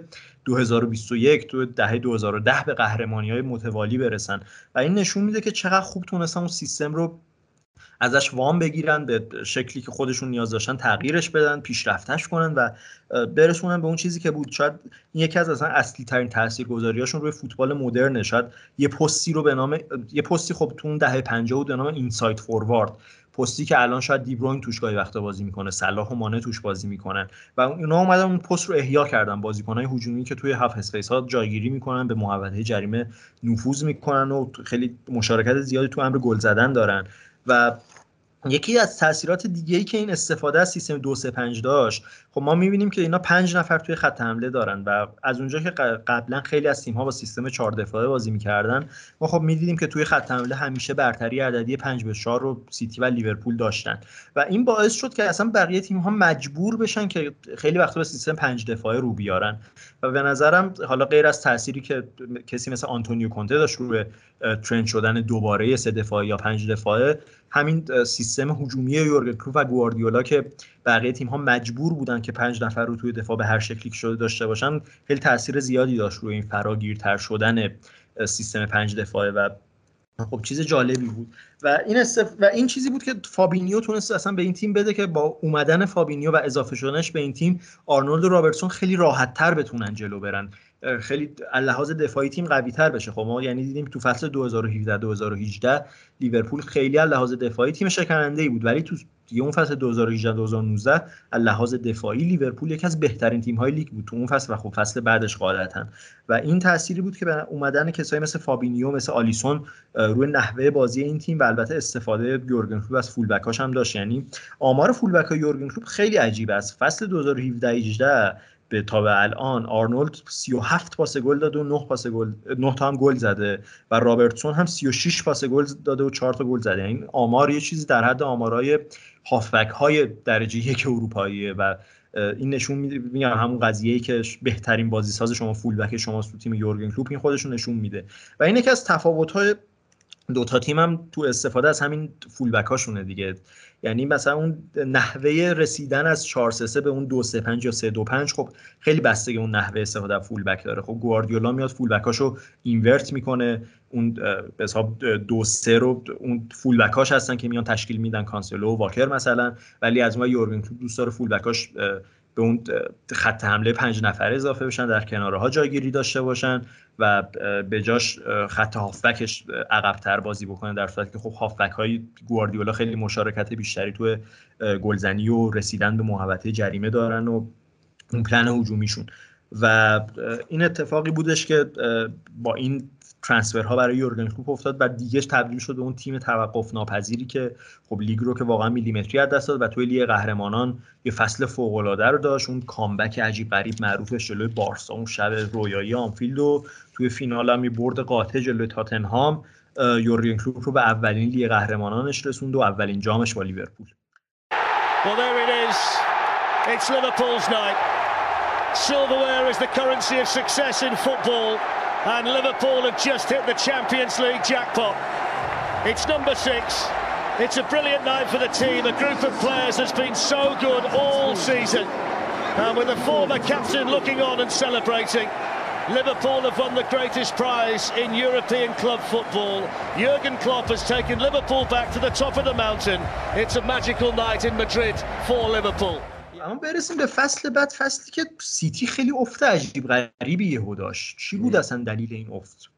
2021 توی دهه 2010 به قهرمانی‌های متوالی برسن. و این نشون میده که چقدر خوب تونستن اون سیستم رو ازش وام بگیرن، به شکلی که خودشون نیاز داشتن تغییرش بدن، پیشرفتش کنن و برسونن به اون چیزی که بود. شاید یکی از اصلا اصلی ترین تاثیرگذاریاشون روی فوتبال مدرن، شاید یه پستی رو به نام خب تو اون دهه 50 بود به نام اینساید فوروارد، پستی که الان شاید دیبروین توش گاهی وقتا بازی میکنه، صلاح و مانه توش بازی میکنن و اونا اومدن اون پست رو احیا کردن، بازیکن‌های هجومی که توی هاف اسپیس ها جایگیری میکنن، به محوطه جریمه نفوذ میکنن و خیلی مشارکت زیادی تو امر گل زدن دارن. و یکی از تاثیرات دیگه‌ای که این استفاده از سیستم 2-3-5 داشت، خب ما می‌بینیم که اینا 5 نفر توی خط حمله دارن و از اونجا که قبلا خیلی از تیم‌ها با سیستم 4 دفاعه بازی می‌کردن، ما خب می‌دیدیم که توی خط حمله همیشه برتری عددی 5-4 رو سیتی و لیورپول داشتن و این باعث شد که اصلا بقیه تیم‌ها مجبور بشن که خیلی وقتا به سیستم 5 دفاعه رو بیارن. و به نظرم حالا غیر از تأثیری که کسی مثل آنتونیو کونته داشت روی ترند شدن دوباره 3 دفاعه یا 5 دفاعه، همین سیستم هجومی یورگن کلوپ و گواردیولا که بقیه تیم‌ها مجبور بودن که 5 نفر رو توی دفاع به هر شکلی که شده داشته باشن، خیلی تاثیر زیادی داشت روی این فراگیرتر شدن سیستم 5 دفاعه و خب چیز جالبی بود. و این چیزی بود که فابینیو تونست اصلا به این تیم بده که با اومدن فابینیو و اضافه شدنش به این تیم، آرنولد و رابرتسون خیلی راحت‌تر بتونن جلو برن، خیلی لحاظ دفاعی تیم قوی‌تر بشه. خب ما یعنی دیدیم تو فصل 2017 2018 لیورپول خیلی لحاظ دفاعی تیم شکننده‌ای بود، ولی تو دیگه اون فصل 2018 2019 لحاظ دفاعی لیورپول یکی از بهترین تیم‌های لیگ بود تو اون فصل و خب فصل بعدش غالباً. و این تأثیری بود که به اومدن کسایی مثل فابینیو مثل آلیسون روی نحوه بازی این تیم و البته استفاده یورگن کلوپ از فول بکاش هم داشت. یعنی آمار فول بک‌های یورگن کلوپ خیلی عجیبه است. فصل 2017 18 به تا به الان آرنولد 37 پاس گل داده و 9 تا هم گل زده و رابرتسون هم 36 پاس گل داده و 4 تا گل زده. این آمار یه چیزی در حد آمارهای هافبک های درجه 1 اروپاییه و این نشون میده همون قضیه‌ای که بهترین بازیساز شما فول بک شما تو تیم یورگن کلوپ، این خودشون نشون میده. و این یکی از تفاوت‌های دو تا تیم هم تو استفاده از همین فول بک هاشونه دیگه. یعنی مثلا اون نحوه رسیدن از 4-3-3 به اون 2-3-5 یا 3-2-5 خب خیلی بستگی اون نحوه استفاده از فول بک داره. خب گواردیولا میاد فول بکاشو اینورت میکنه، اون به حساب 2-3 رو اون فول بکاش هستن که میان تشکیل میدن، کانسلو و واکر مثلا، ولی از اون یورگن کلوپ دوست داره فول بکاش به اون خط حمله 5 نفره اضافه بشن، در کنارها جایگیری داشته باشن و به جاش خط هافبکش عقب‌تر بازی بکنه، در صورتی که خب هافبک‌های گواردیولا خیلی مشارکت بیشتری تو گلزنی و رسیدن به محوطه جریمه دارن و اون پلن هجومیشون. و این اتفاقی بودش که با این ترانسفرها برای یورگن کلوپ افتاد و دیگه تبدیل شد به اون تیم توقف ناپذیری که خب لیگ رو که واقعا میلیمتری از دست داد و توی لیگ قهرمانان یه فصل فوق‌العاده رو داشت. اون کامبک عجیب غریب معروفش جلوی بارسا، اون شب رویایی آنفیلد و توی فینال هم برد قاطع جلوی تاتنهام، یورگن کلوپ رو به اولین لیگ قهرمانانش رسوند و اولین جامش با لیورپول. Well, there it is. It's Liverpool's night. Silverware is the currency of success in football, and Liverpool have just hit the Champions League jackpot. It's number 6. It's a brilliant night for the team. A group of players that's been so good all season, and with the former captain looking on and celebrating, Liverpool have won the greatest prize in European club football. Jurgen Klopp has taken Liverpool back to the top of the mountain. It's a magical night in Madrid for Liverpool. اما برسیم به فصل بعد، فصلی که سیتی خیلی افت عجیب غریبی یهو داشت. چی بود اصلا دلیل این افت؟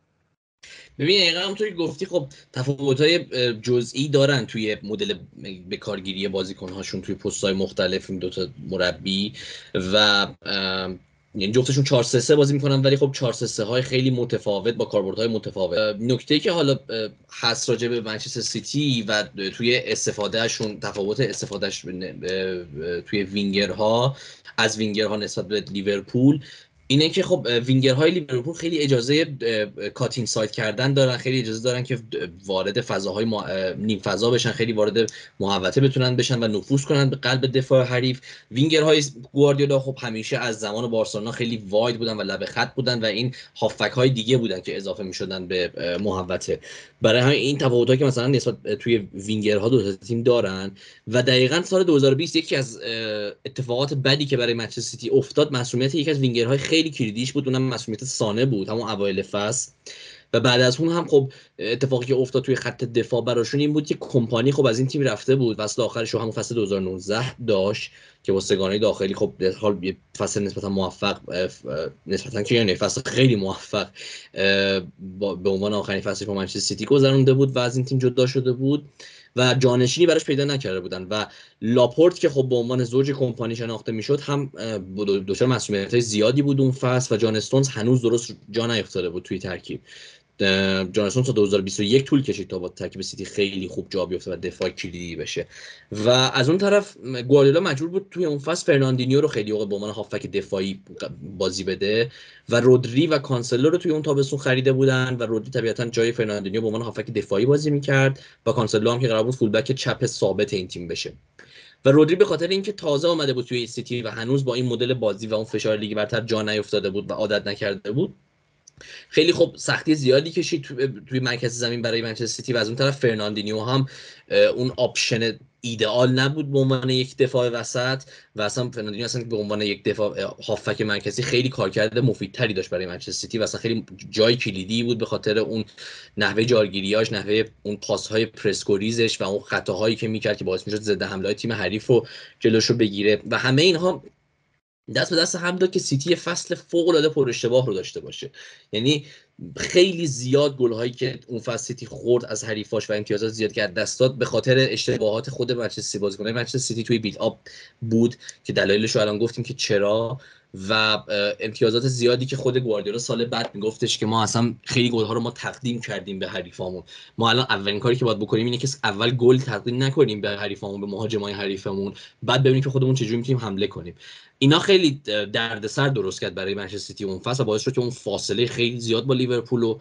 ببین دقیقاً همونطوری گفتی خب تفاوت‌های جزئی دارن توی مدل به کارگیری بازیکن‌هاشون توی پست‌های مختلف این دوتا مربی و یعنی جفتشون 4-3-3 بازی میکنن ولی خب 4-3-3 های خیلی متفاوت با کاربردهای متفاوت. نکته‌ای که حالا هست راجع به منچستر سیتی و توی استفادهشون، تفاوت استفادهش توی وینگرها از وینگرها نسبت به لیورپول اینه که خب وینگرهای لیورپول خیلی اجازه کاتینگ سایت کردن دارن، خیلی اجازه دارن که وارد فضاهای نیم فضا بشن، خیلی وارد محوطه بتونن بشن و نفوذ کنن به قلب دفاع حریف. وینگرهای گواردیولا خب همیشه از زمان بارسلونا خیلی واید بودن و لبه خط بودن و این هافبک های دیگه بودن که اضافه میشدن به محوطه. برای همین این تفاوتایی که مثلا نسبت توی وینگرها دو تا تیم دارن و دقیقاً سال 2020 یکی از اتفاقات بدی که برای منچستر سیتی افتاد مسئولیت یکی از وینگرهای خیلی کلیدیش بود، اونم مسئولیت سانه بود همون اوایل فصل. و بعد از اون هم خب اتفاقی که افتاد توی خط دفاع براشون این بود که کمپانی خب از این تیم رفته بود، فصل آخرش رو همون فصل 2019 داشت که با سگانه داخلی خب در حال یه فصل نسبتا موفق، نسبتا که یعنی فصل خیلی موفق به عنوان آخرین فصلش با منچستر سیتی گذرونده بود و از این تیم جدا شده بود و جانشینی براش پیدا نکرده بودن و لاپورت که خب به عنوان زوج کمپانی شناخته میشد هم دچار مسئولیت‌های زیادی بود اون فصل و جان استونز هنوز درست جا نیفتاده بود توی ترکیب. جان استونز تا 2021 طول کشید تا با ترکیب سیتی خیلی خوب جا بیفته و دفاع کلیدی بشه و از اون طرف گواردیولا مجبور بود توی اون فصل فرناندینیو رو خیلی به عنوان هافبک دفاعی بازی بده و رودری و کانسلو رو توی اون تابستون خریده بودن و رودری طبیعتاً جای فرناندینیو به عنوان هافبک دفاعی بازی می‌کرد و کانسلو هم که قرار بود فولبک چپ ثابت این تیم بشه. و رودری به خاطر اینکه تازه اومده بود توی سیتی و هنوز با این مدل بازی و اون فشار لیگ برتر جا نیفتاده بود و عادت نکرده بود، خیلی خب سختی زیادی کشید توی مرکز زمین برای منچستر سیتی و از اون طرف فرناندینیو هم اون آپشن ایدئال نبود به عنوان یک دفاع وسط و اصلا فرناندینیو اصلا به عنوان یک دفاع هافک مرکزی خیلی کارکرد مفیدتری داشت برای منچستر سیتی و اصلا خیلی جای کلیدی بود به خاطر اون نحوه جارگیریاش، نحوه اون پاس‌های پرسکوریزش و اون خطاهایی که می‌کرد که باعث می‌شد ضد حمله‌های تیم حریف رو جلوشو بگیره و همه اینها دست به دست هم داد که سیتی فصل فوق‌العاده پر اشتباه رو داشته باشه. یعنی خیلی زیاد گل‌هایی که اون فصل سیتی خورد از حریفاش و امتیازات زیاد که دست داد به خاطر اشتباهات خود منچستر سیتی، بازیکن‌های منچستر سیتی توی بیلد آپ بود که دلایلش رو الان گفتیم که چرا، و امتیازات زیادی که خود گواردیولا سال بعد میگفتش که ما اصلا خیلی گل‌ها رو ما تقدیم کردیم به حریفامون. ما الان اولین کاری که باید بکنیم اینه که اول گل تقدیم نکنیم به حریفامون، به مهاجمای حریفمون، بعد ببینیم که خودمون چجوری میتونیم حمله کنیم. اینا خیلی دردسر درست کرد برای منچستر سیتی اون فصل و باعث شد که اون فاصله خیلی زیاد با لیورپول و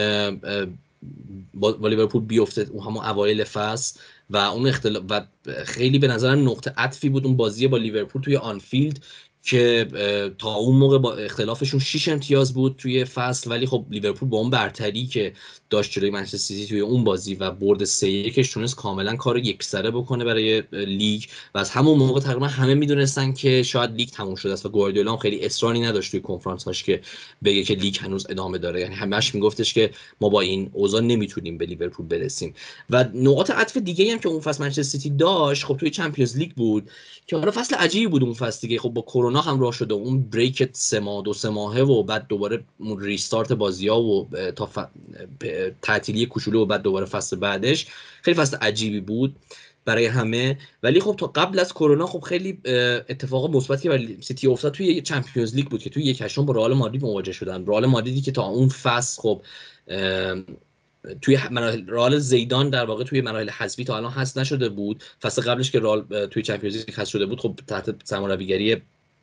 با لیورپول بیفته اون همون اوایل فصل و اون اختلاف و خیلی به نظرم نقطه عطفی بود اون بازی با لیورپول توی آنفیلد که تا اون موقع با اختلافشون 6 امتیاز بود توی فصل، ولی خب لیورپول با اون برتری که داشت جلوی منچستر سیتی توی اون بازی و برد 3-1 تونست کاملا کار یکسره بکنه برای لیگ و از همون موقع تقریبا همه میدونستن که شاید لیگ تموم شده است و گواردیولا هم خیلی اصراری نداشت توی کنفرانس‌هاش که بگه که لیگ هنوز ادامه داره، یعنی همش میگفتش که ما با این اوضاع نمیتونیم به لیورپول برسیم. و نقاط عطف دیگه هم که اون فصل منچستر سیتی داشت خب توی چمپیونز لیگ بود که حالا فصل عجیبی بود اون فصل دیگه، خب با کرونا همراه شده اون بریک 3 ماه 2 ماهه و بعد دوباره ریستارت بازی‌ها و تا تعطیلی کوچولو و بعد دوباره فصل بعدش، خیلی فصل عجیبی بود برای همه. ولی خب تا قبل از کرونا خب خیلی اتفاق مثبتی برای سیتی افتاد توی چمپیونز لیگ بود که توی 1/8 با رئال مادرید مواجه شدن. رئال مادریدی که تا اون فصل خب توی رئال زیدان در واقع توی مراحل حذفی تا الان حذف نشده بود، فصل قبلش که رئال توی چمپیونز لیگ حذف شده بود خب تحت سرمربیگری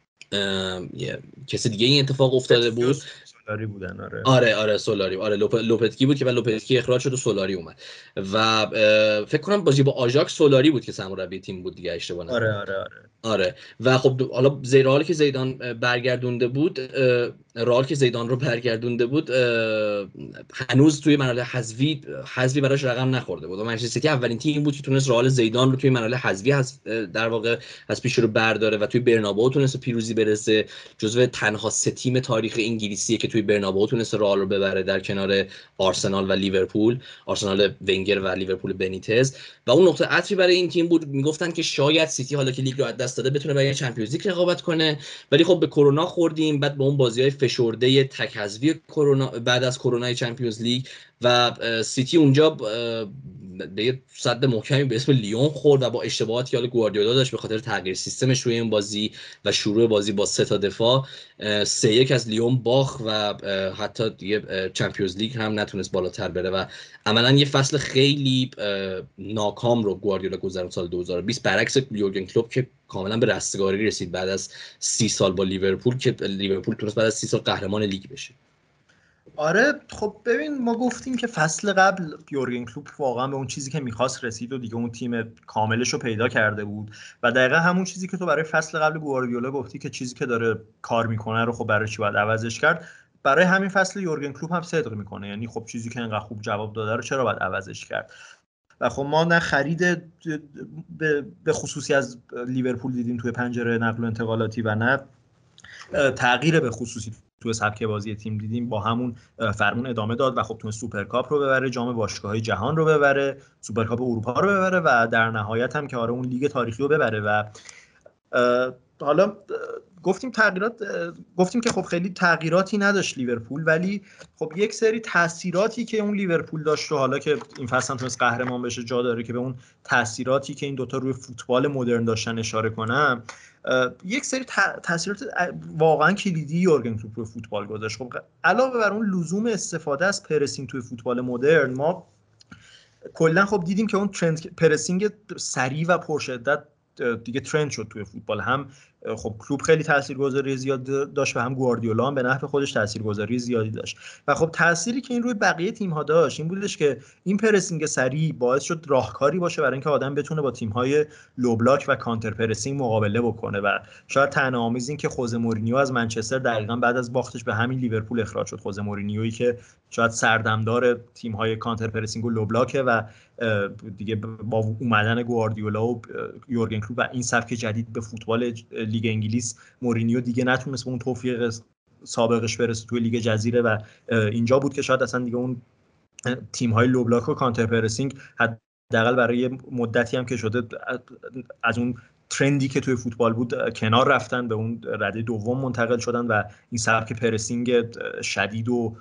کسی دیگه این اتفاق افتاده بود. سولاری بودن. آره سولاری، لوپتگی بود که و لوپتگی اخراج شد و سولاری اومد و فکر کنم بازی با آژاکس سولاری بود که سرمربی تیم بود دیگه اشتباه نکنم. آره و خب حالا رئال که زیدان برگردونده بود، رئال که زیدان رو برگردونده بود هنوز توی مرحله حذفی براش رقم نخورده بود و منچستر سیتی اولین تیم بود که تونست رئال زیدان رو توی مرحله حذفی در واقع از پیش رو برداره و توی برنابئو تونست پیروزی برسه. جزو تنها 3 تیم تاریخ انگلیسیه که توی برنابئو تونست رئال رو ببره در کنار آرسنال و لیورپول، آرسنال ونگر و لیورپول بنیتز. و اون نقطه عطفی برای این تیم بود، میگفتن که شاید سیتی حالا که لیگ رو از دست داده بتونه برای چمپیونز لیگ رقابت کنه، ولی خب به کرونا خوردیم، بعد با اون بازی‌های فشرده تک حذفی کرونا بعد از کرونای چمپیونز لیگ و سیتی اونجا به یه صد محکمی به اسم لیون خورد و با اشتباهاتی که حالا گواردیولا داشت به خاطر تغییر سیستمش روی این بازی و شروع بازی با 3 تا دفاع 3-1 از لیون باخت و حتی دیگه چمپیونز لیگ هم نتونست بالاتر بره و عملا یه فصل خیلی ناکام رو گواردیولا گذرون سال 2020 برعکس یورگن کلوپ که کاملا به رستگاری رسید بعد از 30 سال با لیورپول که لیورپول تونست بعد از 30 سال قهرمان لیگ بشه. آره خب ببین ما گفتیم که فصل قبل یورگن کلوپ واقعا به اون چیزی که میخواست رسید و دیگه اون تیم کاملش رو پیدا کرده بود و دقیقا همون چیزی که تو برای فصل قبل گواردیولا گفتی که چیزی که داره کار میکنه رو خب برای چی باید عوضش کرد، برای همین فصل یورگن کلوپ هم صدق میکنه. یعنی خب چیزی که انقدر خوب جواب داده رو چرا باید عوضش کرد؟ و خب ما نه خرید به خصوصی از لیورپول دیدیم توی پنجره نقل و انتقالاتی و نه تغییر به خصوصی توی سبک بازی تیم دیدیم، با همون فرمون ادامه داد و خب تونست سوپرکاپ رو ببره، جام باشگاه‌های جهان رو ببره، سوپرکاپ اروپا رو ببره و در نهایت هم که آره اون لیگ تاریخی رو ببره. و حالا گفتیم که خب خیلی تغییراتی نداشت لیورپول، ولی خب یک سری تاثیراتی که اون لیورپول داشت و حالا که این فصل هم تونست قهرمان بشه جا داره که به اون تاثیراتی که این دوتا روی فوتبال مدرن داشتن اشاره کنم. یک سری تاثیرات واقعا کلیدی یورگن کلوپ روی فوتبال گذاشت. خب علاوه بر اون لزوم استفاده از پرسینگ توی فوتبال مدرن، ما کلا خب دیدیم که اون ترند پرسینگ سریع و پرشدت دیگه ترند شد توی فوتبال. هم خب کلوب خیلی تاثیرگذاری زیاد داشت و هم گواردیولا هم به نفع خودش تاثیرگذاری زیادی داشت. و خب تأثیری که این روی بقیه تیم‌ها داشت این بودش که این پرسینگ سریع باعث شد راهکاری باشه برای اینکه آدم بتونه با تیم‌های لو بلاک و کانتر پرسینگ مقابله بکنه. و شاید طعنه آمیز این که خوزه مورینیو از منچستر دقیقاً بعد از باختش به همین لیورپول اخراج شد. خوزه مورینیویی که شاید سردمدار تیم‌های کانتر پرسینگ و لو بلاک و دیگه با اومدن گواردیولا و یورگن کلوپ و این سبک جدید به فوتبال لیگ انگلیس، مورینیو دیگه نتونست به اون توفیق سابقش برسه توی لیگ جزیره و اینجا بود که شاید اصلا دیگه اون تیم‌های لو بلاک و کانتر پرسینگ حداقل برای مدتی هم که شده از اون ترندی که توی فوتبال بود کنار رفتن، به اون رده دوم منتقل شدن و این سبک پرسینگ شدید و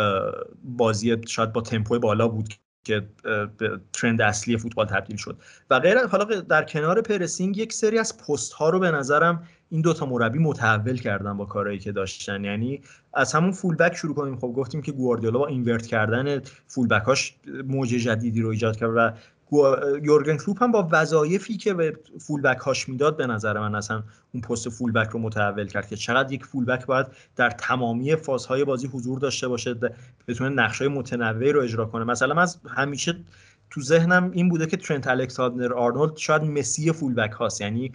بازی شاید با تمپو بالا بود که به ترند اصلی فوتبال تبدیل شد. و غیر حالا در کنار پرسینگ یک سری از پست ها رو به نظرم این دوتا مربی متحول کردن با کارهایی که داشتن. یعنی از همون فول بک شروع کنیم. خب گفتیم که گواردیولا با اینورت کردن فول بکاش موج جدیدی رو ایجاد کرد و یورگن کلوپ هم با وظایفی که به فول بک هاش میداد به نظر من اصلا اون پست فول بک رو متحول کرد که چقدر یک فول بک باید در تمامی فازهای بازی حضور داشته باشه، بتونه نقشای متنوعی رو اجرا کنه. مثلا من همیشه تو ذهنم این بوده که ترنت الکساندر آرنولد شاید مسی فول بک هاست. یعنی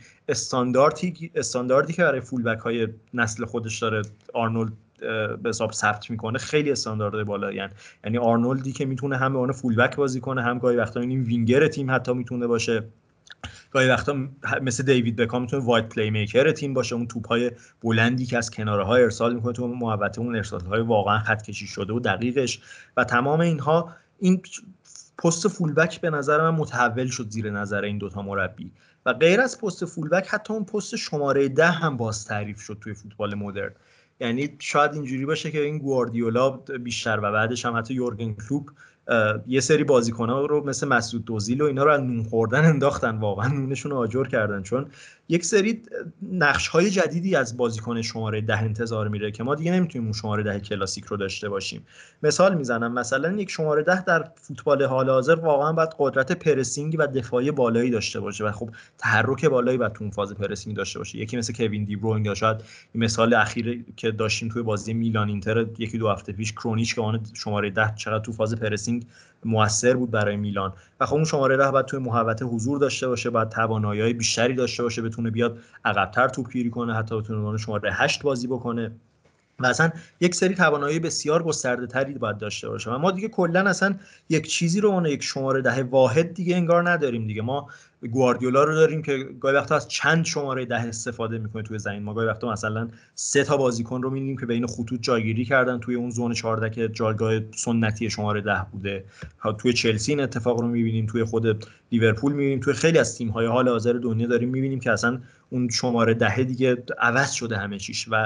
استانداردی که برای فول بک های نسل خودش داره آرنولد به حساب ثبت میکنه خیلی استاندارد بالایی. یعنی آرنولدی که میتونه هم به عنوان فول بک بازی کنه، هم گاهی وقتا این وینگر تیم حتی میتونه باشه، گاهی وقتا مثل دیوید بکام میتونه وایت پلی میکر تیم باشه، اون توپ‌های بلندی که از کناره‌ها ارسال میکنه تو محوطه، اون ارسال‌های واقعا خط کشی شده و دقیقش و تمام اینها. این پست فول بک به نظر من متحول شد زیر نظر این دوتا مربی. و غیر از پست فول بک حتی اون پست شماره 10 هم باز تعریف شد توی فوتبال مدرن. یعنی شاید اینجوری باشه که این گواردیولا بیشتر و بعدش هم حتی یورگن کلوپ یه سری بازیکن‌ها رو مثل مسعود اوزیل و اینا رو از نون خوردن انداختن، واقعا نونشون رو آجر کردن، چون یک سری نقش‌های جدیدی از بازیکن شماره 10 انتظار میره که ما دیگه نمیتونیم اون شماره 10 کلاسیک رو داشته باشیم. مثال میزنم، مثلا یک شماره 10 در فوتبال حال حاضر واقعا باید قدرت پرسینگ و دفاعی بالایی داشته باشه و خب تحرک بالایی باید تو اون فاز پرسینگ داشته باشه. یکی مثل کوین دی بروین یا شاید این مثال اخیر که داشتیم توی بازی میلان اینتر یکی دو هفته پیش، کرونیچ که اون شماره 10 چقدر تو فاز پرسینگ موثر بود برای میلان. و خب اون شماره 10 باید توی محوطه حضور داشته باشه، باید توانایی بیشتری داشته باشه، بتونه بیاد عقب‌تر توپگیری کنه، حتی بتونه شماره 8 بازی بکنه و اصلا یک سری توانایی بسیار گسترده‌تری باید داشته باشه. و ما دیگه کلا اصلا یک چیزی رو اون یک شماره 10 واحد دیگه انگار نداریم دیگه. ما گواردیولا رو داریم که گاهی وقتا از چند شماره 10 استفاده میکنه توی زمین. ما گاهی وقتا مثلا 3 تا بازیکن رو می‌بینیم که بین خطوط جایگیری کردن توی اون زون 14 که جایگاه سنتی شماره 10 بوده. توی چلسی این اتفاق رو می‌بینیم، توی خود لیورپول می‌بینیم، توی خیلی از تیم‌های حال حاضر دنیا داریم می‌بینیم که اصلا اون شماره 10 دیگه عوض شده همه چیش. و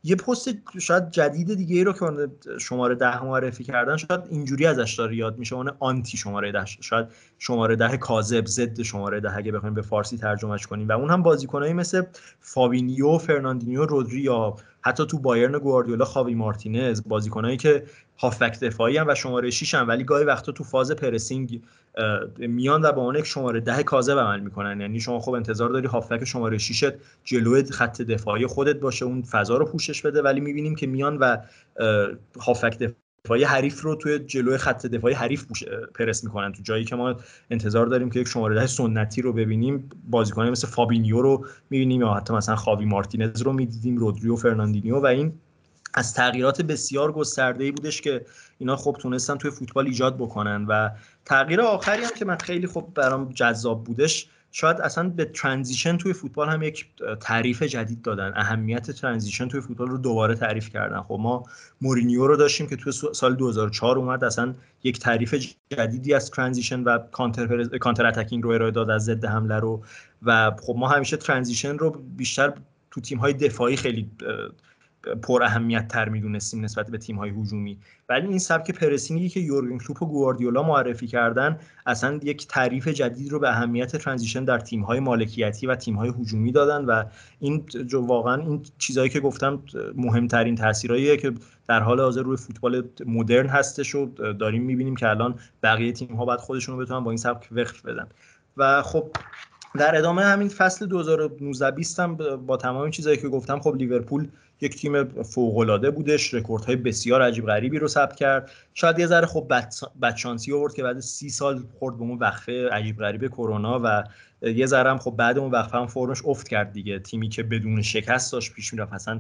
یه پست شاید جدید دیگه ای رو که شماره 10 معرفی کردن شاید اینجوری ازش داره یاد میشه، اون آنتی شماره 10، شاید شماره 10 کاذب، ضد شماره 10 اگه بخوایم به فارسی ترجمهش کنیم، و اون هم بازیکنایی مثل فابینیو، فرناندینیو، رودری یا حتی تو بایرن گواردیولا خاوی مارتینز، بازیکنایی که هافبک دفاعی هم و شماره 6 هم ولی گاهی وقتا تو فاز پرسینگ میان و با اون یک شماره 10 کاذب عمل میکنن. یعنی شما خب انتظار داری هافبک شماره 6 جلوی خط دفاعی خودت باشه، اون فضا رو پوشش بده، ولی میبینیم که میان و هافبک دفاعی حریف رو توی جلوی خط دفاعی حریف پرس میکنن، تو جایی که ما انتظار داریم که یک شماره 10 سنتی رو ببینیم. بازیکنان مثل فابینیو رو میبینیم یا حتی مثلا خاوی مارتینز رو میدیدیم، رودری و فرناندینیو، و این از تغییرات بسیار گسترده‌ای بودش که اینا خب تونستن توی فوتبال ایجاد بکنن. و تغییر آخری هم که من خیلی خب برام جذاب بودش، شاید اصلا به ترانزیشن توی فوتبال هم یک تعریف جدید دادن، اهمیت ترانزیشن توی فوتبال رو دوباره تعریف کردن. خب ما مورینیو رو داشتیم که توی سال 2004 اومد اصلا یک تعریف جدیدی از ترانزیشن و کانتر اتکینگ رو ارائه داد، از ضد حمله رو. و خب ما همیشه ترانزیشن رو بیشتر تو تیم‌های دفاعی خیلی پر اهمیت تر میدونستیم نسبت به تیم‌های هجومی، ولی این سبک پرسینگی که یورگن کلوپ و گواردیولا معرفی کردن اصلا یک تعریف جدید رو به اهمیت ترانزیشن در تیم‌های مالکیتی و تیم‌های هجومی دادن. و این واقعا این چیزایی که گفتم مهمترین تاثیراییه که در حال حاضر روی فوتبال مدرن هستش و داریم می‌بینیم که الان بقیه تیم‌ها باید خودشون رو بتونن با این سبک وقف بدن. و خب در ادامه همین فصل 2019-20 هم با تمام چیزایی که گفتم خب لیورپول یک تیم فوق‌العاده بودش، رکوردهای بسیار عجیب غریبی رو ثبت کرد. شاید یه ذره خب بدشانسی آورد که بعد 30 سال خورد به اون وقفه عجیب غریب کرونا و یه ذره هم خب بعد اون وقفه هم فرمش افت کرد دیگه. تیمی که بدون شکست داشت پیش میرفت اصلا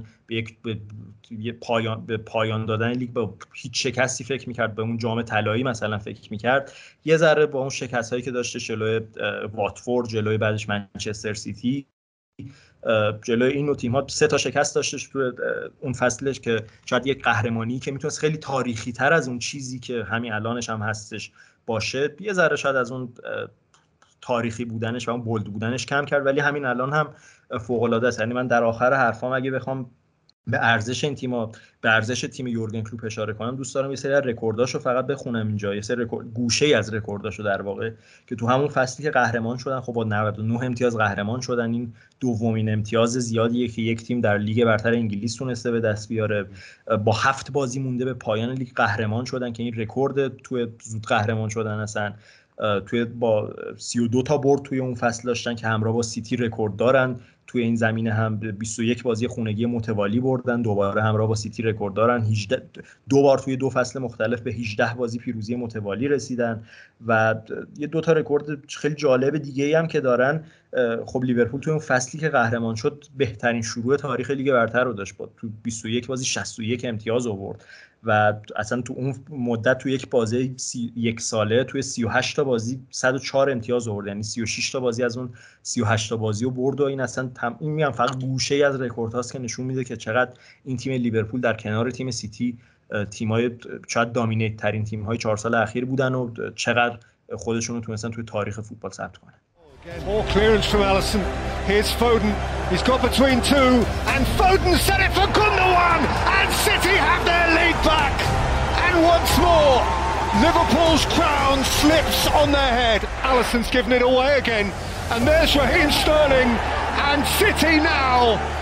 به پایان دادن لیگ با هیچ شکستی فکر میکرد، به اون جام طلایی مثلا فکر میکرد، یه ذره با اون شکستایی که داشته جلوی واتفورد، جلوی بعدش منچستر سیتی، جلوی این نوع تیم‌ها 3 تا شکست داشتش تو اون فصلش که شاید یک قهرمانی که میتونست خیلی تاریخی تر از اون چیزی که همین الانش هم هستش باشه، یه ذره شاید از اون تاریخی بودنش و اون بولد بودنش کم کرد، ولی همین الان هم فوق‌العاده است. یعنی من در آخر حرفام اگه بخوام به ارزش این تیم‌ها، به ارزش تیم یورگن کلوپ اشاره کنم، دوست دارم یه سری رکورداشو فقط بخونم اینجا، یه سری گوشه‌ای از رکورداشو در واقع که تو همون فصلی که قهرمان شدن خب با 99 امتیاز قهرمان شدن. این دومین امتیاز زیادیه که یک تیم در لیگ برتر انگلیس تونسته به دست بیاره. با 7 بازی مونده به پایان لیگ قهرمان شدن که این رکورد توی زود قهرمان شدن هستن. توی با 32 تا برد توی اون فصل داشتن که همراه با سیتی رکورد دارن. توی این زمینه هم 21 بازی خونگی متوالی بردن، دوباره همراه با سیتی رکورد دارن. 2 بار توی 2 فصل مختلف به 18 بازی پیروزی متوالی رسیدن و یه 2 تا رکورد خیلی جالب دیگه هم که دارن. خب لیورپول توی اون فصلی که قهرمان شد بهترین شروع تاریخ لیگ برتر رو داشت، با تو 21 بازی 61 امتیاز آورد و اصلا تو اون مدت تو یک بازی یک ساله توی 38 تا بازی 104 امتیاز آورد، یعنی 36 تا بازی از اون 38 تا بازی رو برد. و این اصلا این میگم فقط گوشه‌ای از رکوردهاست که نشون میده که چقدر این تیم لیورپول در کنار تیم سیتی تیم‌های شاید دامینیت ترین تیم‌های 4 سال اخیر بودن و چقدر خودشون رو تونستن توی تاریخ فوتبال ثبت کنن. More clearance from Alisson. Here's Foden. He's got between two, and Foden set it for Gundogan, and City have their lead back. And once more, Liverpool's crown slips on their head. Alisson's given it away again, and there's Raheem Sterling, and City now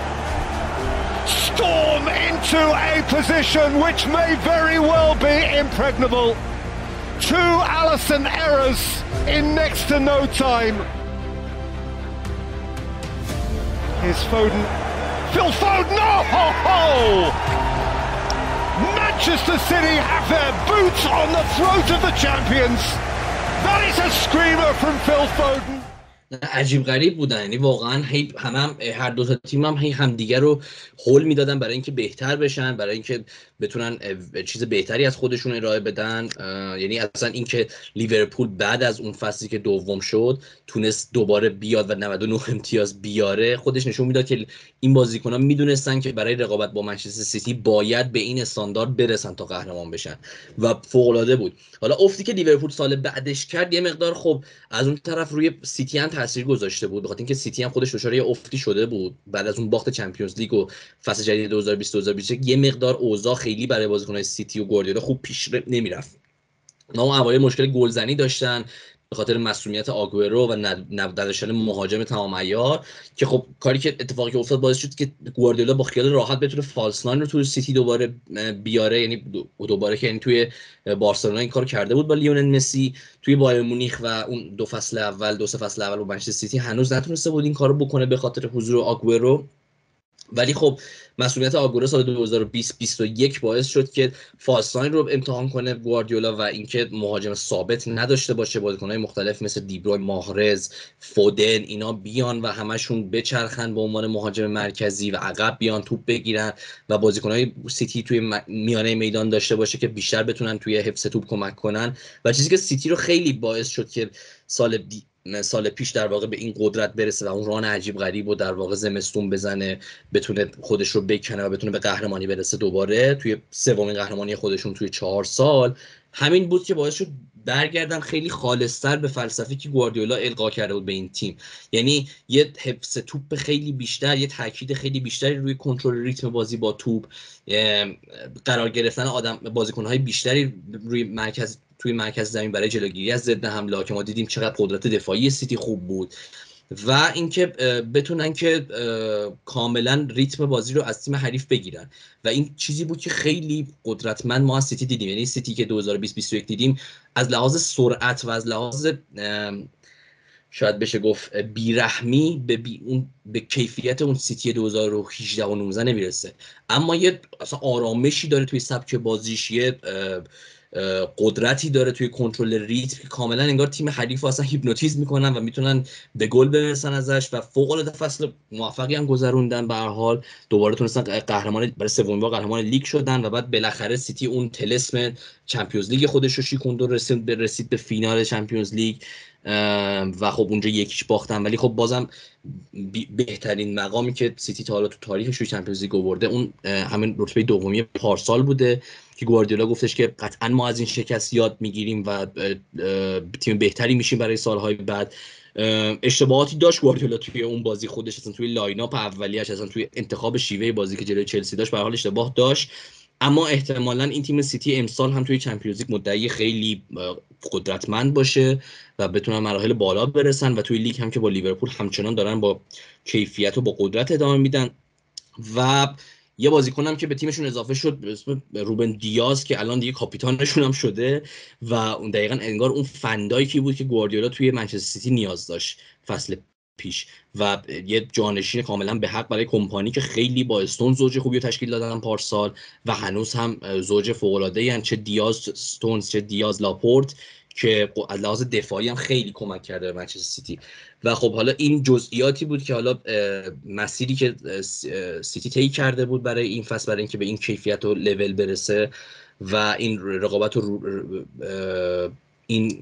storm into a position which may very well be impregnable. 2 Alisson errors in next to no time. Here's Foden. Phil Foden! Oh, ho, ho! Manchester City have their boots on the throat of the champions. That is a screamer from Phil Foden. عجیب غریب بودن، یعنی واقعا هر دو تا تیم هم همدیگه رو هول میدادن برای اینکه بهتر بشن، برای اینکه بتونن چیز بهتری از خودشون ارائه بدن. یعنی اصلا اینکه لیورپول بعد از اون فصلی که دوم شد تونست دوباره بیاد و 99 امتیاز بیاره، خودش نشون میداد که این بازیکن‌ها میدونستن که برای رقابت با منچستر سیتی باید به این استاندارد برسن تا قهرمان بشن و فوق‌العاده بود. حالا افتی که لیورپول سال بعدش کرد یه مقدار خب از اون طرف روی سیتی ان تاثیر گذاشته بود، بخاطر اینکه سیتی هم خودش دچار یه افتی شده بود بعد از اون باخت چمپیونز لیگ و فصل جدید 2020-2021. یه مقدار اوضاع خیلی برای بازیکن‌های سیتی و گواردیولا خوب پیش نمیرفت. اونا اوایل مشکل گلزنی داشتن به خاطر مسئولیت آگورو و نداشتن مهاجم تمام عیار، که خب کاری که اتفاقی که افتاد باعث شد که گواردیولا با خیال راحت بتونه فالس ناین رو توی سیتی دوباره بیاره، یعنی دوباره که یعنی توی بارسلونا این کارو کرده بود با لیونل مسی، توی بایر مونیخ و اون دو سه فصل اول با منچستر سیتی هنوز نتونسته بود این کارو بکنه به خاطر حضور آگورو. ولی خب مسئولیت آگورو سال 2020-2021 باعث شد که فالساین رو امتحان کنه گواردیولا و اینکه مهاجم ثابت نداشته باشه، بازیکن‌های مختلف مثل دیبروی، ماهرز، فودن اینا بیان و همشون بچرخن به عنوان مهاجم مرکزی و عقب بیان توپ بگیرن و بازیکن‌های سیتی توی میانه میدان داشته باشه که بیشتر بتونن توی حفظ توپ کمک کنن. و چیزی که سیتی رو خیلی باعث شد که سال پیش در واقع به این قدرت برسه و اون ران عجیب غریب و در واقع زمستون بزنه، بتونه خودش رو بکنه و بتونه به قهرمانی برسه دوباره توی سومین قهرمانی خودشون توی 4 سال، همین بود که باعث شد برگردن خیلی خالص‌تر به فلسفه‌ای که گواردیولا القا کرده بود به این تیم، یعنی یه حفظ توپ خیلی بیشتر، یه تاکید خیلی بیشتری روی کنترل ریتم بازی با توپ، قرار گرفتن بازیکن‌های بیشتری توی مرکز زمین برای جلوگیری از ضد حمله، که ما دیدیم چقدر قدرت دفاعی سیتی خوب بود، و اینکه بتونن که کاملا ریتم بازی رو از تیم حریف بگیرن و این چیزی بود که خیلی قدرتمند ما از سیتی دیدیم. یعنی سیتی که 2020-2021 دیدیم از لحاظ سرعت و از لحاظ شاید بشه گفت بیرحمی به کیفیت اون سیتی 2018 و 19 نمیرسه، اما یه اصلا آرامشی داره توی سبک بازیش، یه قدرتی داره توی کنترل ریتم که کاملا انگار تیم حریف اصلا هیپنوتیزم میکنن و میتونن به گل برسن ازش و فوق العاده فصل موفقی هم گذروندن. به هر حال دوباره تونستن قهرمان برای سومین بار قهرمان لیگ شدن و بعد بالاخره سیتی اون طلسم چمپیونز لیگ خودش رو شکوند و رسید به فینال چمپیونز لیگ و خب اونجا یکیش باختن، ولی خب بازم بهترین مقامی که سیتی تا حالا تو تاریخش روی چمپیونز لیگ آورده اون همین رتبه دومی پارسال بوده که گواردیولا گفتش که قطعا ما از این شکست یاد میگیریم و تیم بهتری میشیم برای سالهای بعد. اشتباهاتی داشت گواردیولا توی اون بازی خودش، اصلا توی لایناپ اولیه‌اش، اصلا توی انتخاب شیوه بازی که جلوی چلسی داشت به هر حال اشتباه داشت، اما احتمالاً این تیم سیتی امسال هم توی چمپیونز لیگ مدعی خیلی قدرتمند باشه و بتونن مراحل بالا برسن و توی لیگ هم که با لیورپول همچنان دارن با کیفیت و با قدرت ادامه میدن. و یه بازیکنم که به تیمشون اضافه شد به اسم روبن دیاز که الان دیگه کاپیتانشون هم شده و اون دقیقاً انگار اون فندایکی بود که گواردیولا توی منچستر سیتی نیاز داشت فصل پیش و یه جانشین کاملا به حق برای کمپانی که خیلی با استون زوج خوبی رو تشکیل دادن پارسال و هنوز هم زوج فوق‌العاده‌ای ان، چه دیاز استونز چه دیاز لاپورت، که از لحاظ دفاعی هم خیلی کمک کرده به منچستر سیتی. و خب حالا این جزئیاتی بود که حالا مسیری که سیتی طی کرده بود برای این فصل برای اینکه به این کیفیت و لول برسه و این رقابت و این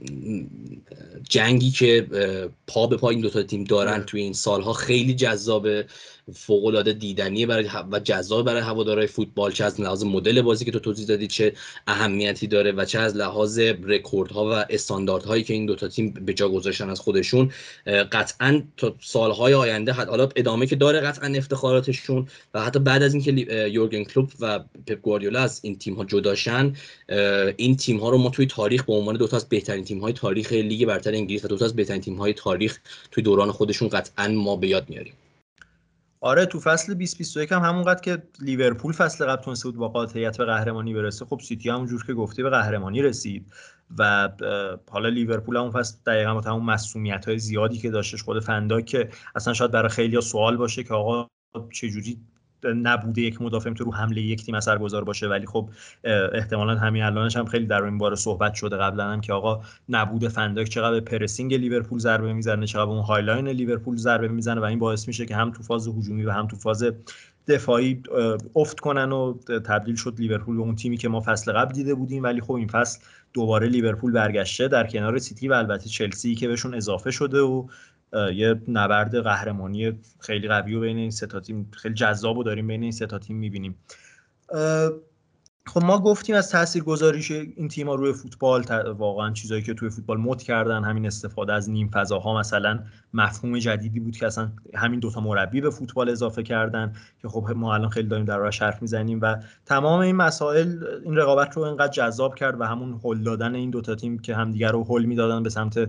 جنگی که پا به پا این دوتا تیم دارن توی این سالها خیلی جذابه، فوق‌العاده دیدنیه و جذاب برای هوادارهای فوتبال، چه از لحاظ مدل بازی که تو توضیح دادی چه اهمیتی داره و چه از لحاظ رکوردها و استانداردهایی که این دوتا تیم به جا گذاشتن از خودشون. قطعاً تا سالهای آینده حالا ادامه که داره قطعاً افتخاراتشون و حتی بعد از اینکه یورگن کلوپ و پپ گواردیولا از این تیم ها جداشن، این تیم ها رو ما توی تاریخ به عنوان دوتا از بهترین تیم های تاریخ لیگ برتر انگلیس و دوتا از بهترین تیم های تاریخ توی دوران خودشون قطعاً ما به یاد میاریم. آره تو فصل 2021 هم همونقدر که لیورپول فصل قبل تونسته بود با قاطعیت به قهرمانی برسه، خب سیتی همونجور که گفتی به قهرمانی رسید و حالا لیورپول هم اون فصل دقیقاً با تمام مسئولیت‌های زیادی که داشتش، خود فنداک که اصلا شاید برای خیلی‌ها سوال باشه که آقا چجوری نبوده یک مدافع تو رو حمله یک تیم اثرگذار باشه، ولی خب احتمالاً همین الانش هم خیلی در این باره صحبت شده قبلا هم که آقا نبوده فنداک چقدر به پرسینگ لیورپول ضربه میزنه، چقدر اون هایلاین لیورپول ضربه میزنه و این باعث میشه که هم تو فاز هجومی و هم تو فاز دفاعی افت کنن و تبدیل شد لیورپول به اون تیمی که ما فصل قبل دیده بودیم. ولی خب این فصل دوباره لیورپول برگشته در کنار سیتی و البته چلسی که بهشون اضافه شده و یه نبرد قهرمانی خیلی قوی و بین این سه تا تیم خیلی جذابو داریم بین این سه تا تیم می‌بینیم. خب ما گفتیم از تاثیرگذاریش این تیم‌ها روی فوتبال، واقعا چیزایی که توی فوتبال مد کردن همین استفاده از نیم فضاها مثلا مفهوم جدیدی بود که اصلا همین دوتا مربی به فوتبال اضافه کردن که خب ما الان خیلی داریم دربارش حرف میزنیم و تمام این مسائل این رقابت رو اینقدر جذاب کرد و همون هول دادن این دوتا تیم که همدیگر رو هول میدادن به سمت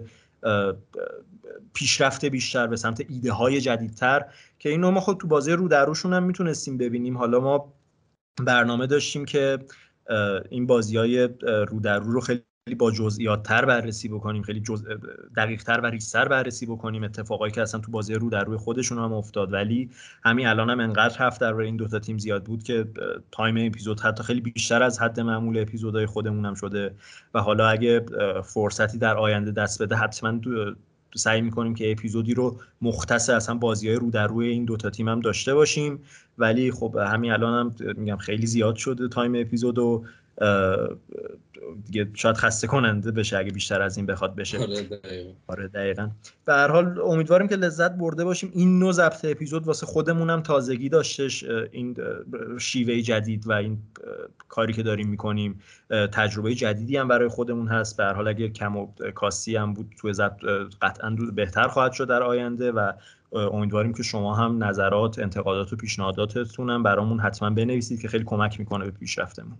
پیشرفت بیشتر، به سمت ایده های جدیدتر که اینو ما خود تو بازی رو در روشون هم میتونستیم ببینیم. حالا ما برنامه داشتیم که این بازی‌های رو در رو خیلی با جزئیات‌تر بررسی بکنیم، خیلی دقیق‌تر و ریزتر بررسی بکنیم اتفاقایی که اصلا تو بازی رو در روی خودشون هم افتاد، ولی همین الان هم انقدر حرف درباره این دوتا تیم زیاد بود که تایم اپیزود حتی خیلی بیشتر از حد معمول اپیزودهای خودمون هم شده و حالا اگه فرصتی در آینده دست بده حتما سعی میکنیم که اپیزودی رو مختص اصلا بازی‌های رو در روی این دوتا تیم هم داشته باشیم، ولی خب همین الان هم میگم خیلی زیاد شده تایم اپیزود و دیگه شاید خسته کننده بشه اگه بیشتر از این بخواد بشه. آره دقیقاً. به هر حال امیدواریم که لذت برده باشیم. این نوع ضبط اپیزود واسه خودمون هم تازگی داشتش، این شیوه جدید و این کاری که داریم میکنیم تجربه جدیدی هم برای خودمون هست. به هر حال اگه کم و کاستی هم بود توی ضبط قطعاً بهتر خواهد شد در آینده و امیدواریم که شما هم نظرات، انتقادات و پیشنهاداتتون هم برامون حتما بنویسید که خیلی کمک میکنه به پیشرفتمون.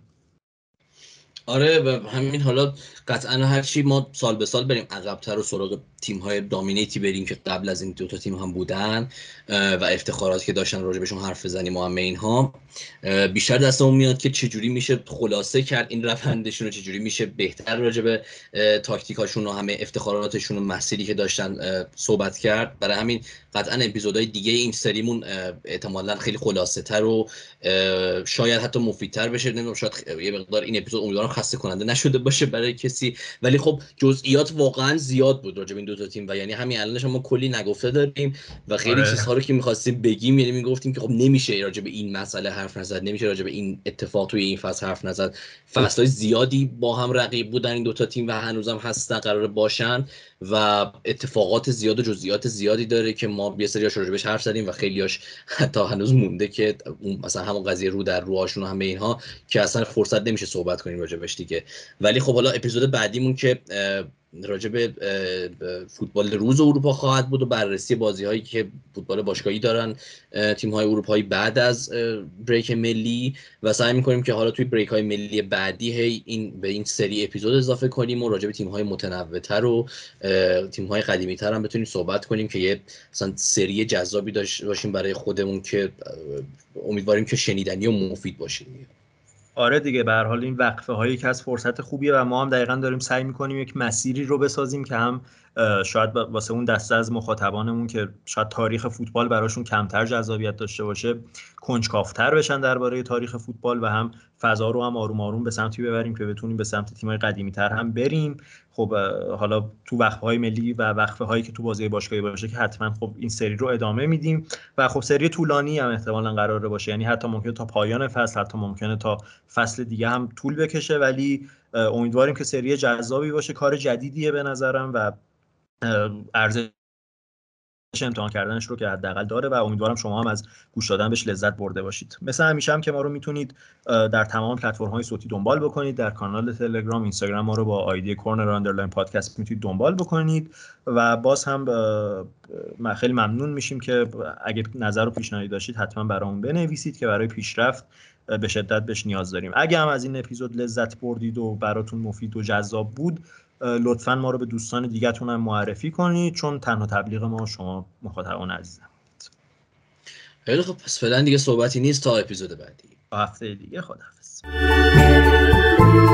آره و همین حالا قطعا هر چی ما سال به سال بریم عقب‌تر و سراغ تیم‌های دامینیتی بریم که قبل از این دوتا تیم هم بودن و افتخاراتی که داشتن راجع بهشون حرف بزنیم و همه اینها، بیشتر دستمون میاد که چجوری میشه خلاصه کرد این روندشون رو، چجوری میشه بهتر راجع به تاکتیکاشون و همه افتخاراتشون و مسیری که داشتن صحبت کرد. برای همین قطعا اپیزودهای دیگه این سریمون احتمالاً خیلی خلاصه‌تر و شاید حتی مفیدتر بشه. نمیدونم شاید یه مقدار این اپیزود امیدوارم خسته کننده نشده باشه برای کسی، ولی خب جزئیات واقعا زیاد بود راجع به این دو تا تیم و یعنی همین الانش ما کلی نگفته داریم و خیلی چیزها رو که می‌خواستیم بگیم یعنی میگفتیم که خب نمیشه راجع به این مسئله حرف نزد، نمیشه راجع به این اتفاق توی این فصل حرف نزد. فصل‌های زیادی با هم رقیب بودن این دو تا تیم و هنوزم هستن، قراره باشن و اتفاقات زیاد و جزئیات زیادی داره که ما یه سریاش راجع بهش حرف زدیم و خیلیاش حتی هنوز مونده که مثلا همون قضیه رو در روهاشون و همه اینها که اصلا فرصت نمیشه صحبت کنیم راجع بهش دیگه. ولی خب حالا اپیزود بعدیمون که راجع به فوتبال روز اروپا خواهد بود و بررسی بازی‌هایی که فوتبال باشگاهی دارن تیم‌های اروپایی بعد از بریک ملی و سعی می‌کنیم که حالا توی بریک‌های ملی بعدی به این سری اپیزود اضافه کنیم و راجع به تیم‌های متنوع‌تر و تیم‌های قدیمی‌تر هم بتونیم صحبت کنیم که یه مثلا سری جذابی داشته باشیم برای خودمون که امیدواریم که شنیدنی و مفید باشه. آره دیگه، به هر حال این وقفه هایی که از فرصت خوبیه و ما هم دقیقاً داریم سعی می‌کنیم یک مسیری رو بسازیم که هم شاید واسه اون دسته از مخاطبانمون که شاید تاریخ فوتبال براشون کمتر جذابیت داشته باشه کنجکاوتر بشن درباره تاریخ فوتبال و هم فضا رو هم آروم آروم به سمتی ببریم که بتونیم به سمت تیم‌های قدیمی‌تر هم بریم. خب حالا تو وقفه‌های ملی و وقفه‌هایی که تو بازی باشگاهی باشه که حتما خب این سری رو ادامه میدیم و خب سری طولانی هم احتمالاً قراره باشه، یعنی حتی ممکنه تا پایان فصل، حتی ممکنه تا فصل دیگه هم طول بکشه، ولی امیدواریم که سری جذابی باشه. کار جدیدیه به نظرم و ارزش امتحان کردنش رو که حداقل داره و امیدوارم شما هم از گوش دادن بهش لذت برده باشید. مثل همیشه هم که ما رو میتونید در تمام پلتفرم‌های صوتی دنبال بکنید، در کانال تلگرام، اینستاگرام ما رو با آیدی کورنر پادکست میتونید دنبال بکنید و باز هم خیلی ممنون میشیم که اگه نظر و پیشنهادی داشتید حتما برامون بنویسید که برای پیشرفت به شدت بهش نیاز داریم. اگه هم از این اپیزود لذت بردید و براتون مفید و جذاب بود لطفاً ما رو به دوستان دیگه‌تون هم معرفی کنید، چون تنها تبلیغ ما شما مخاطبان عزیزم. خیلی خب، پس فعلا دیگه صحبتی نیست تا اپیزود بعدی. تا هفته دیگه، خداحافظ.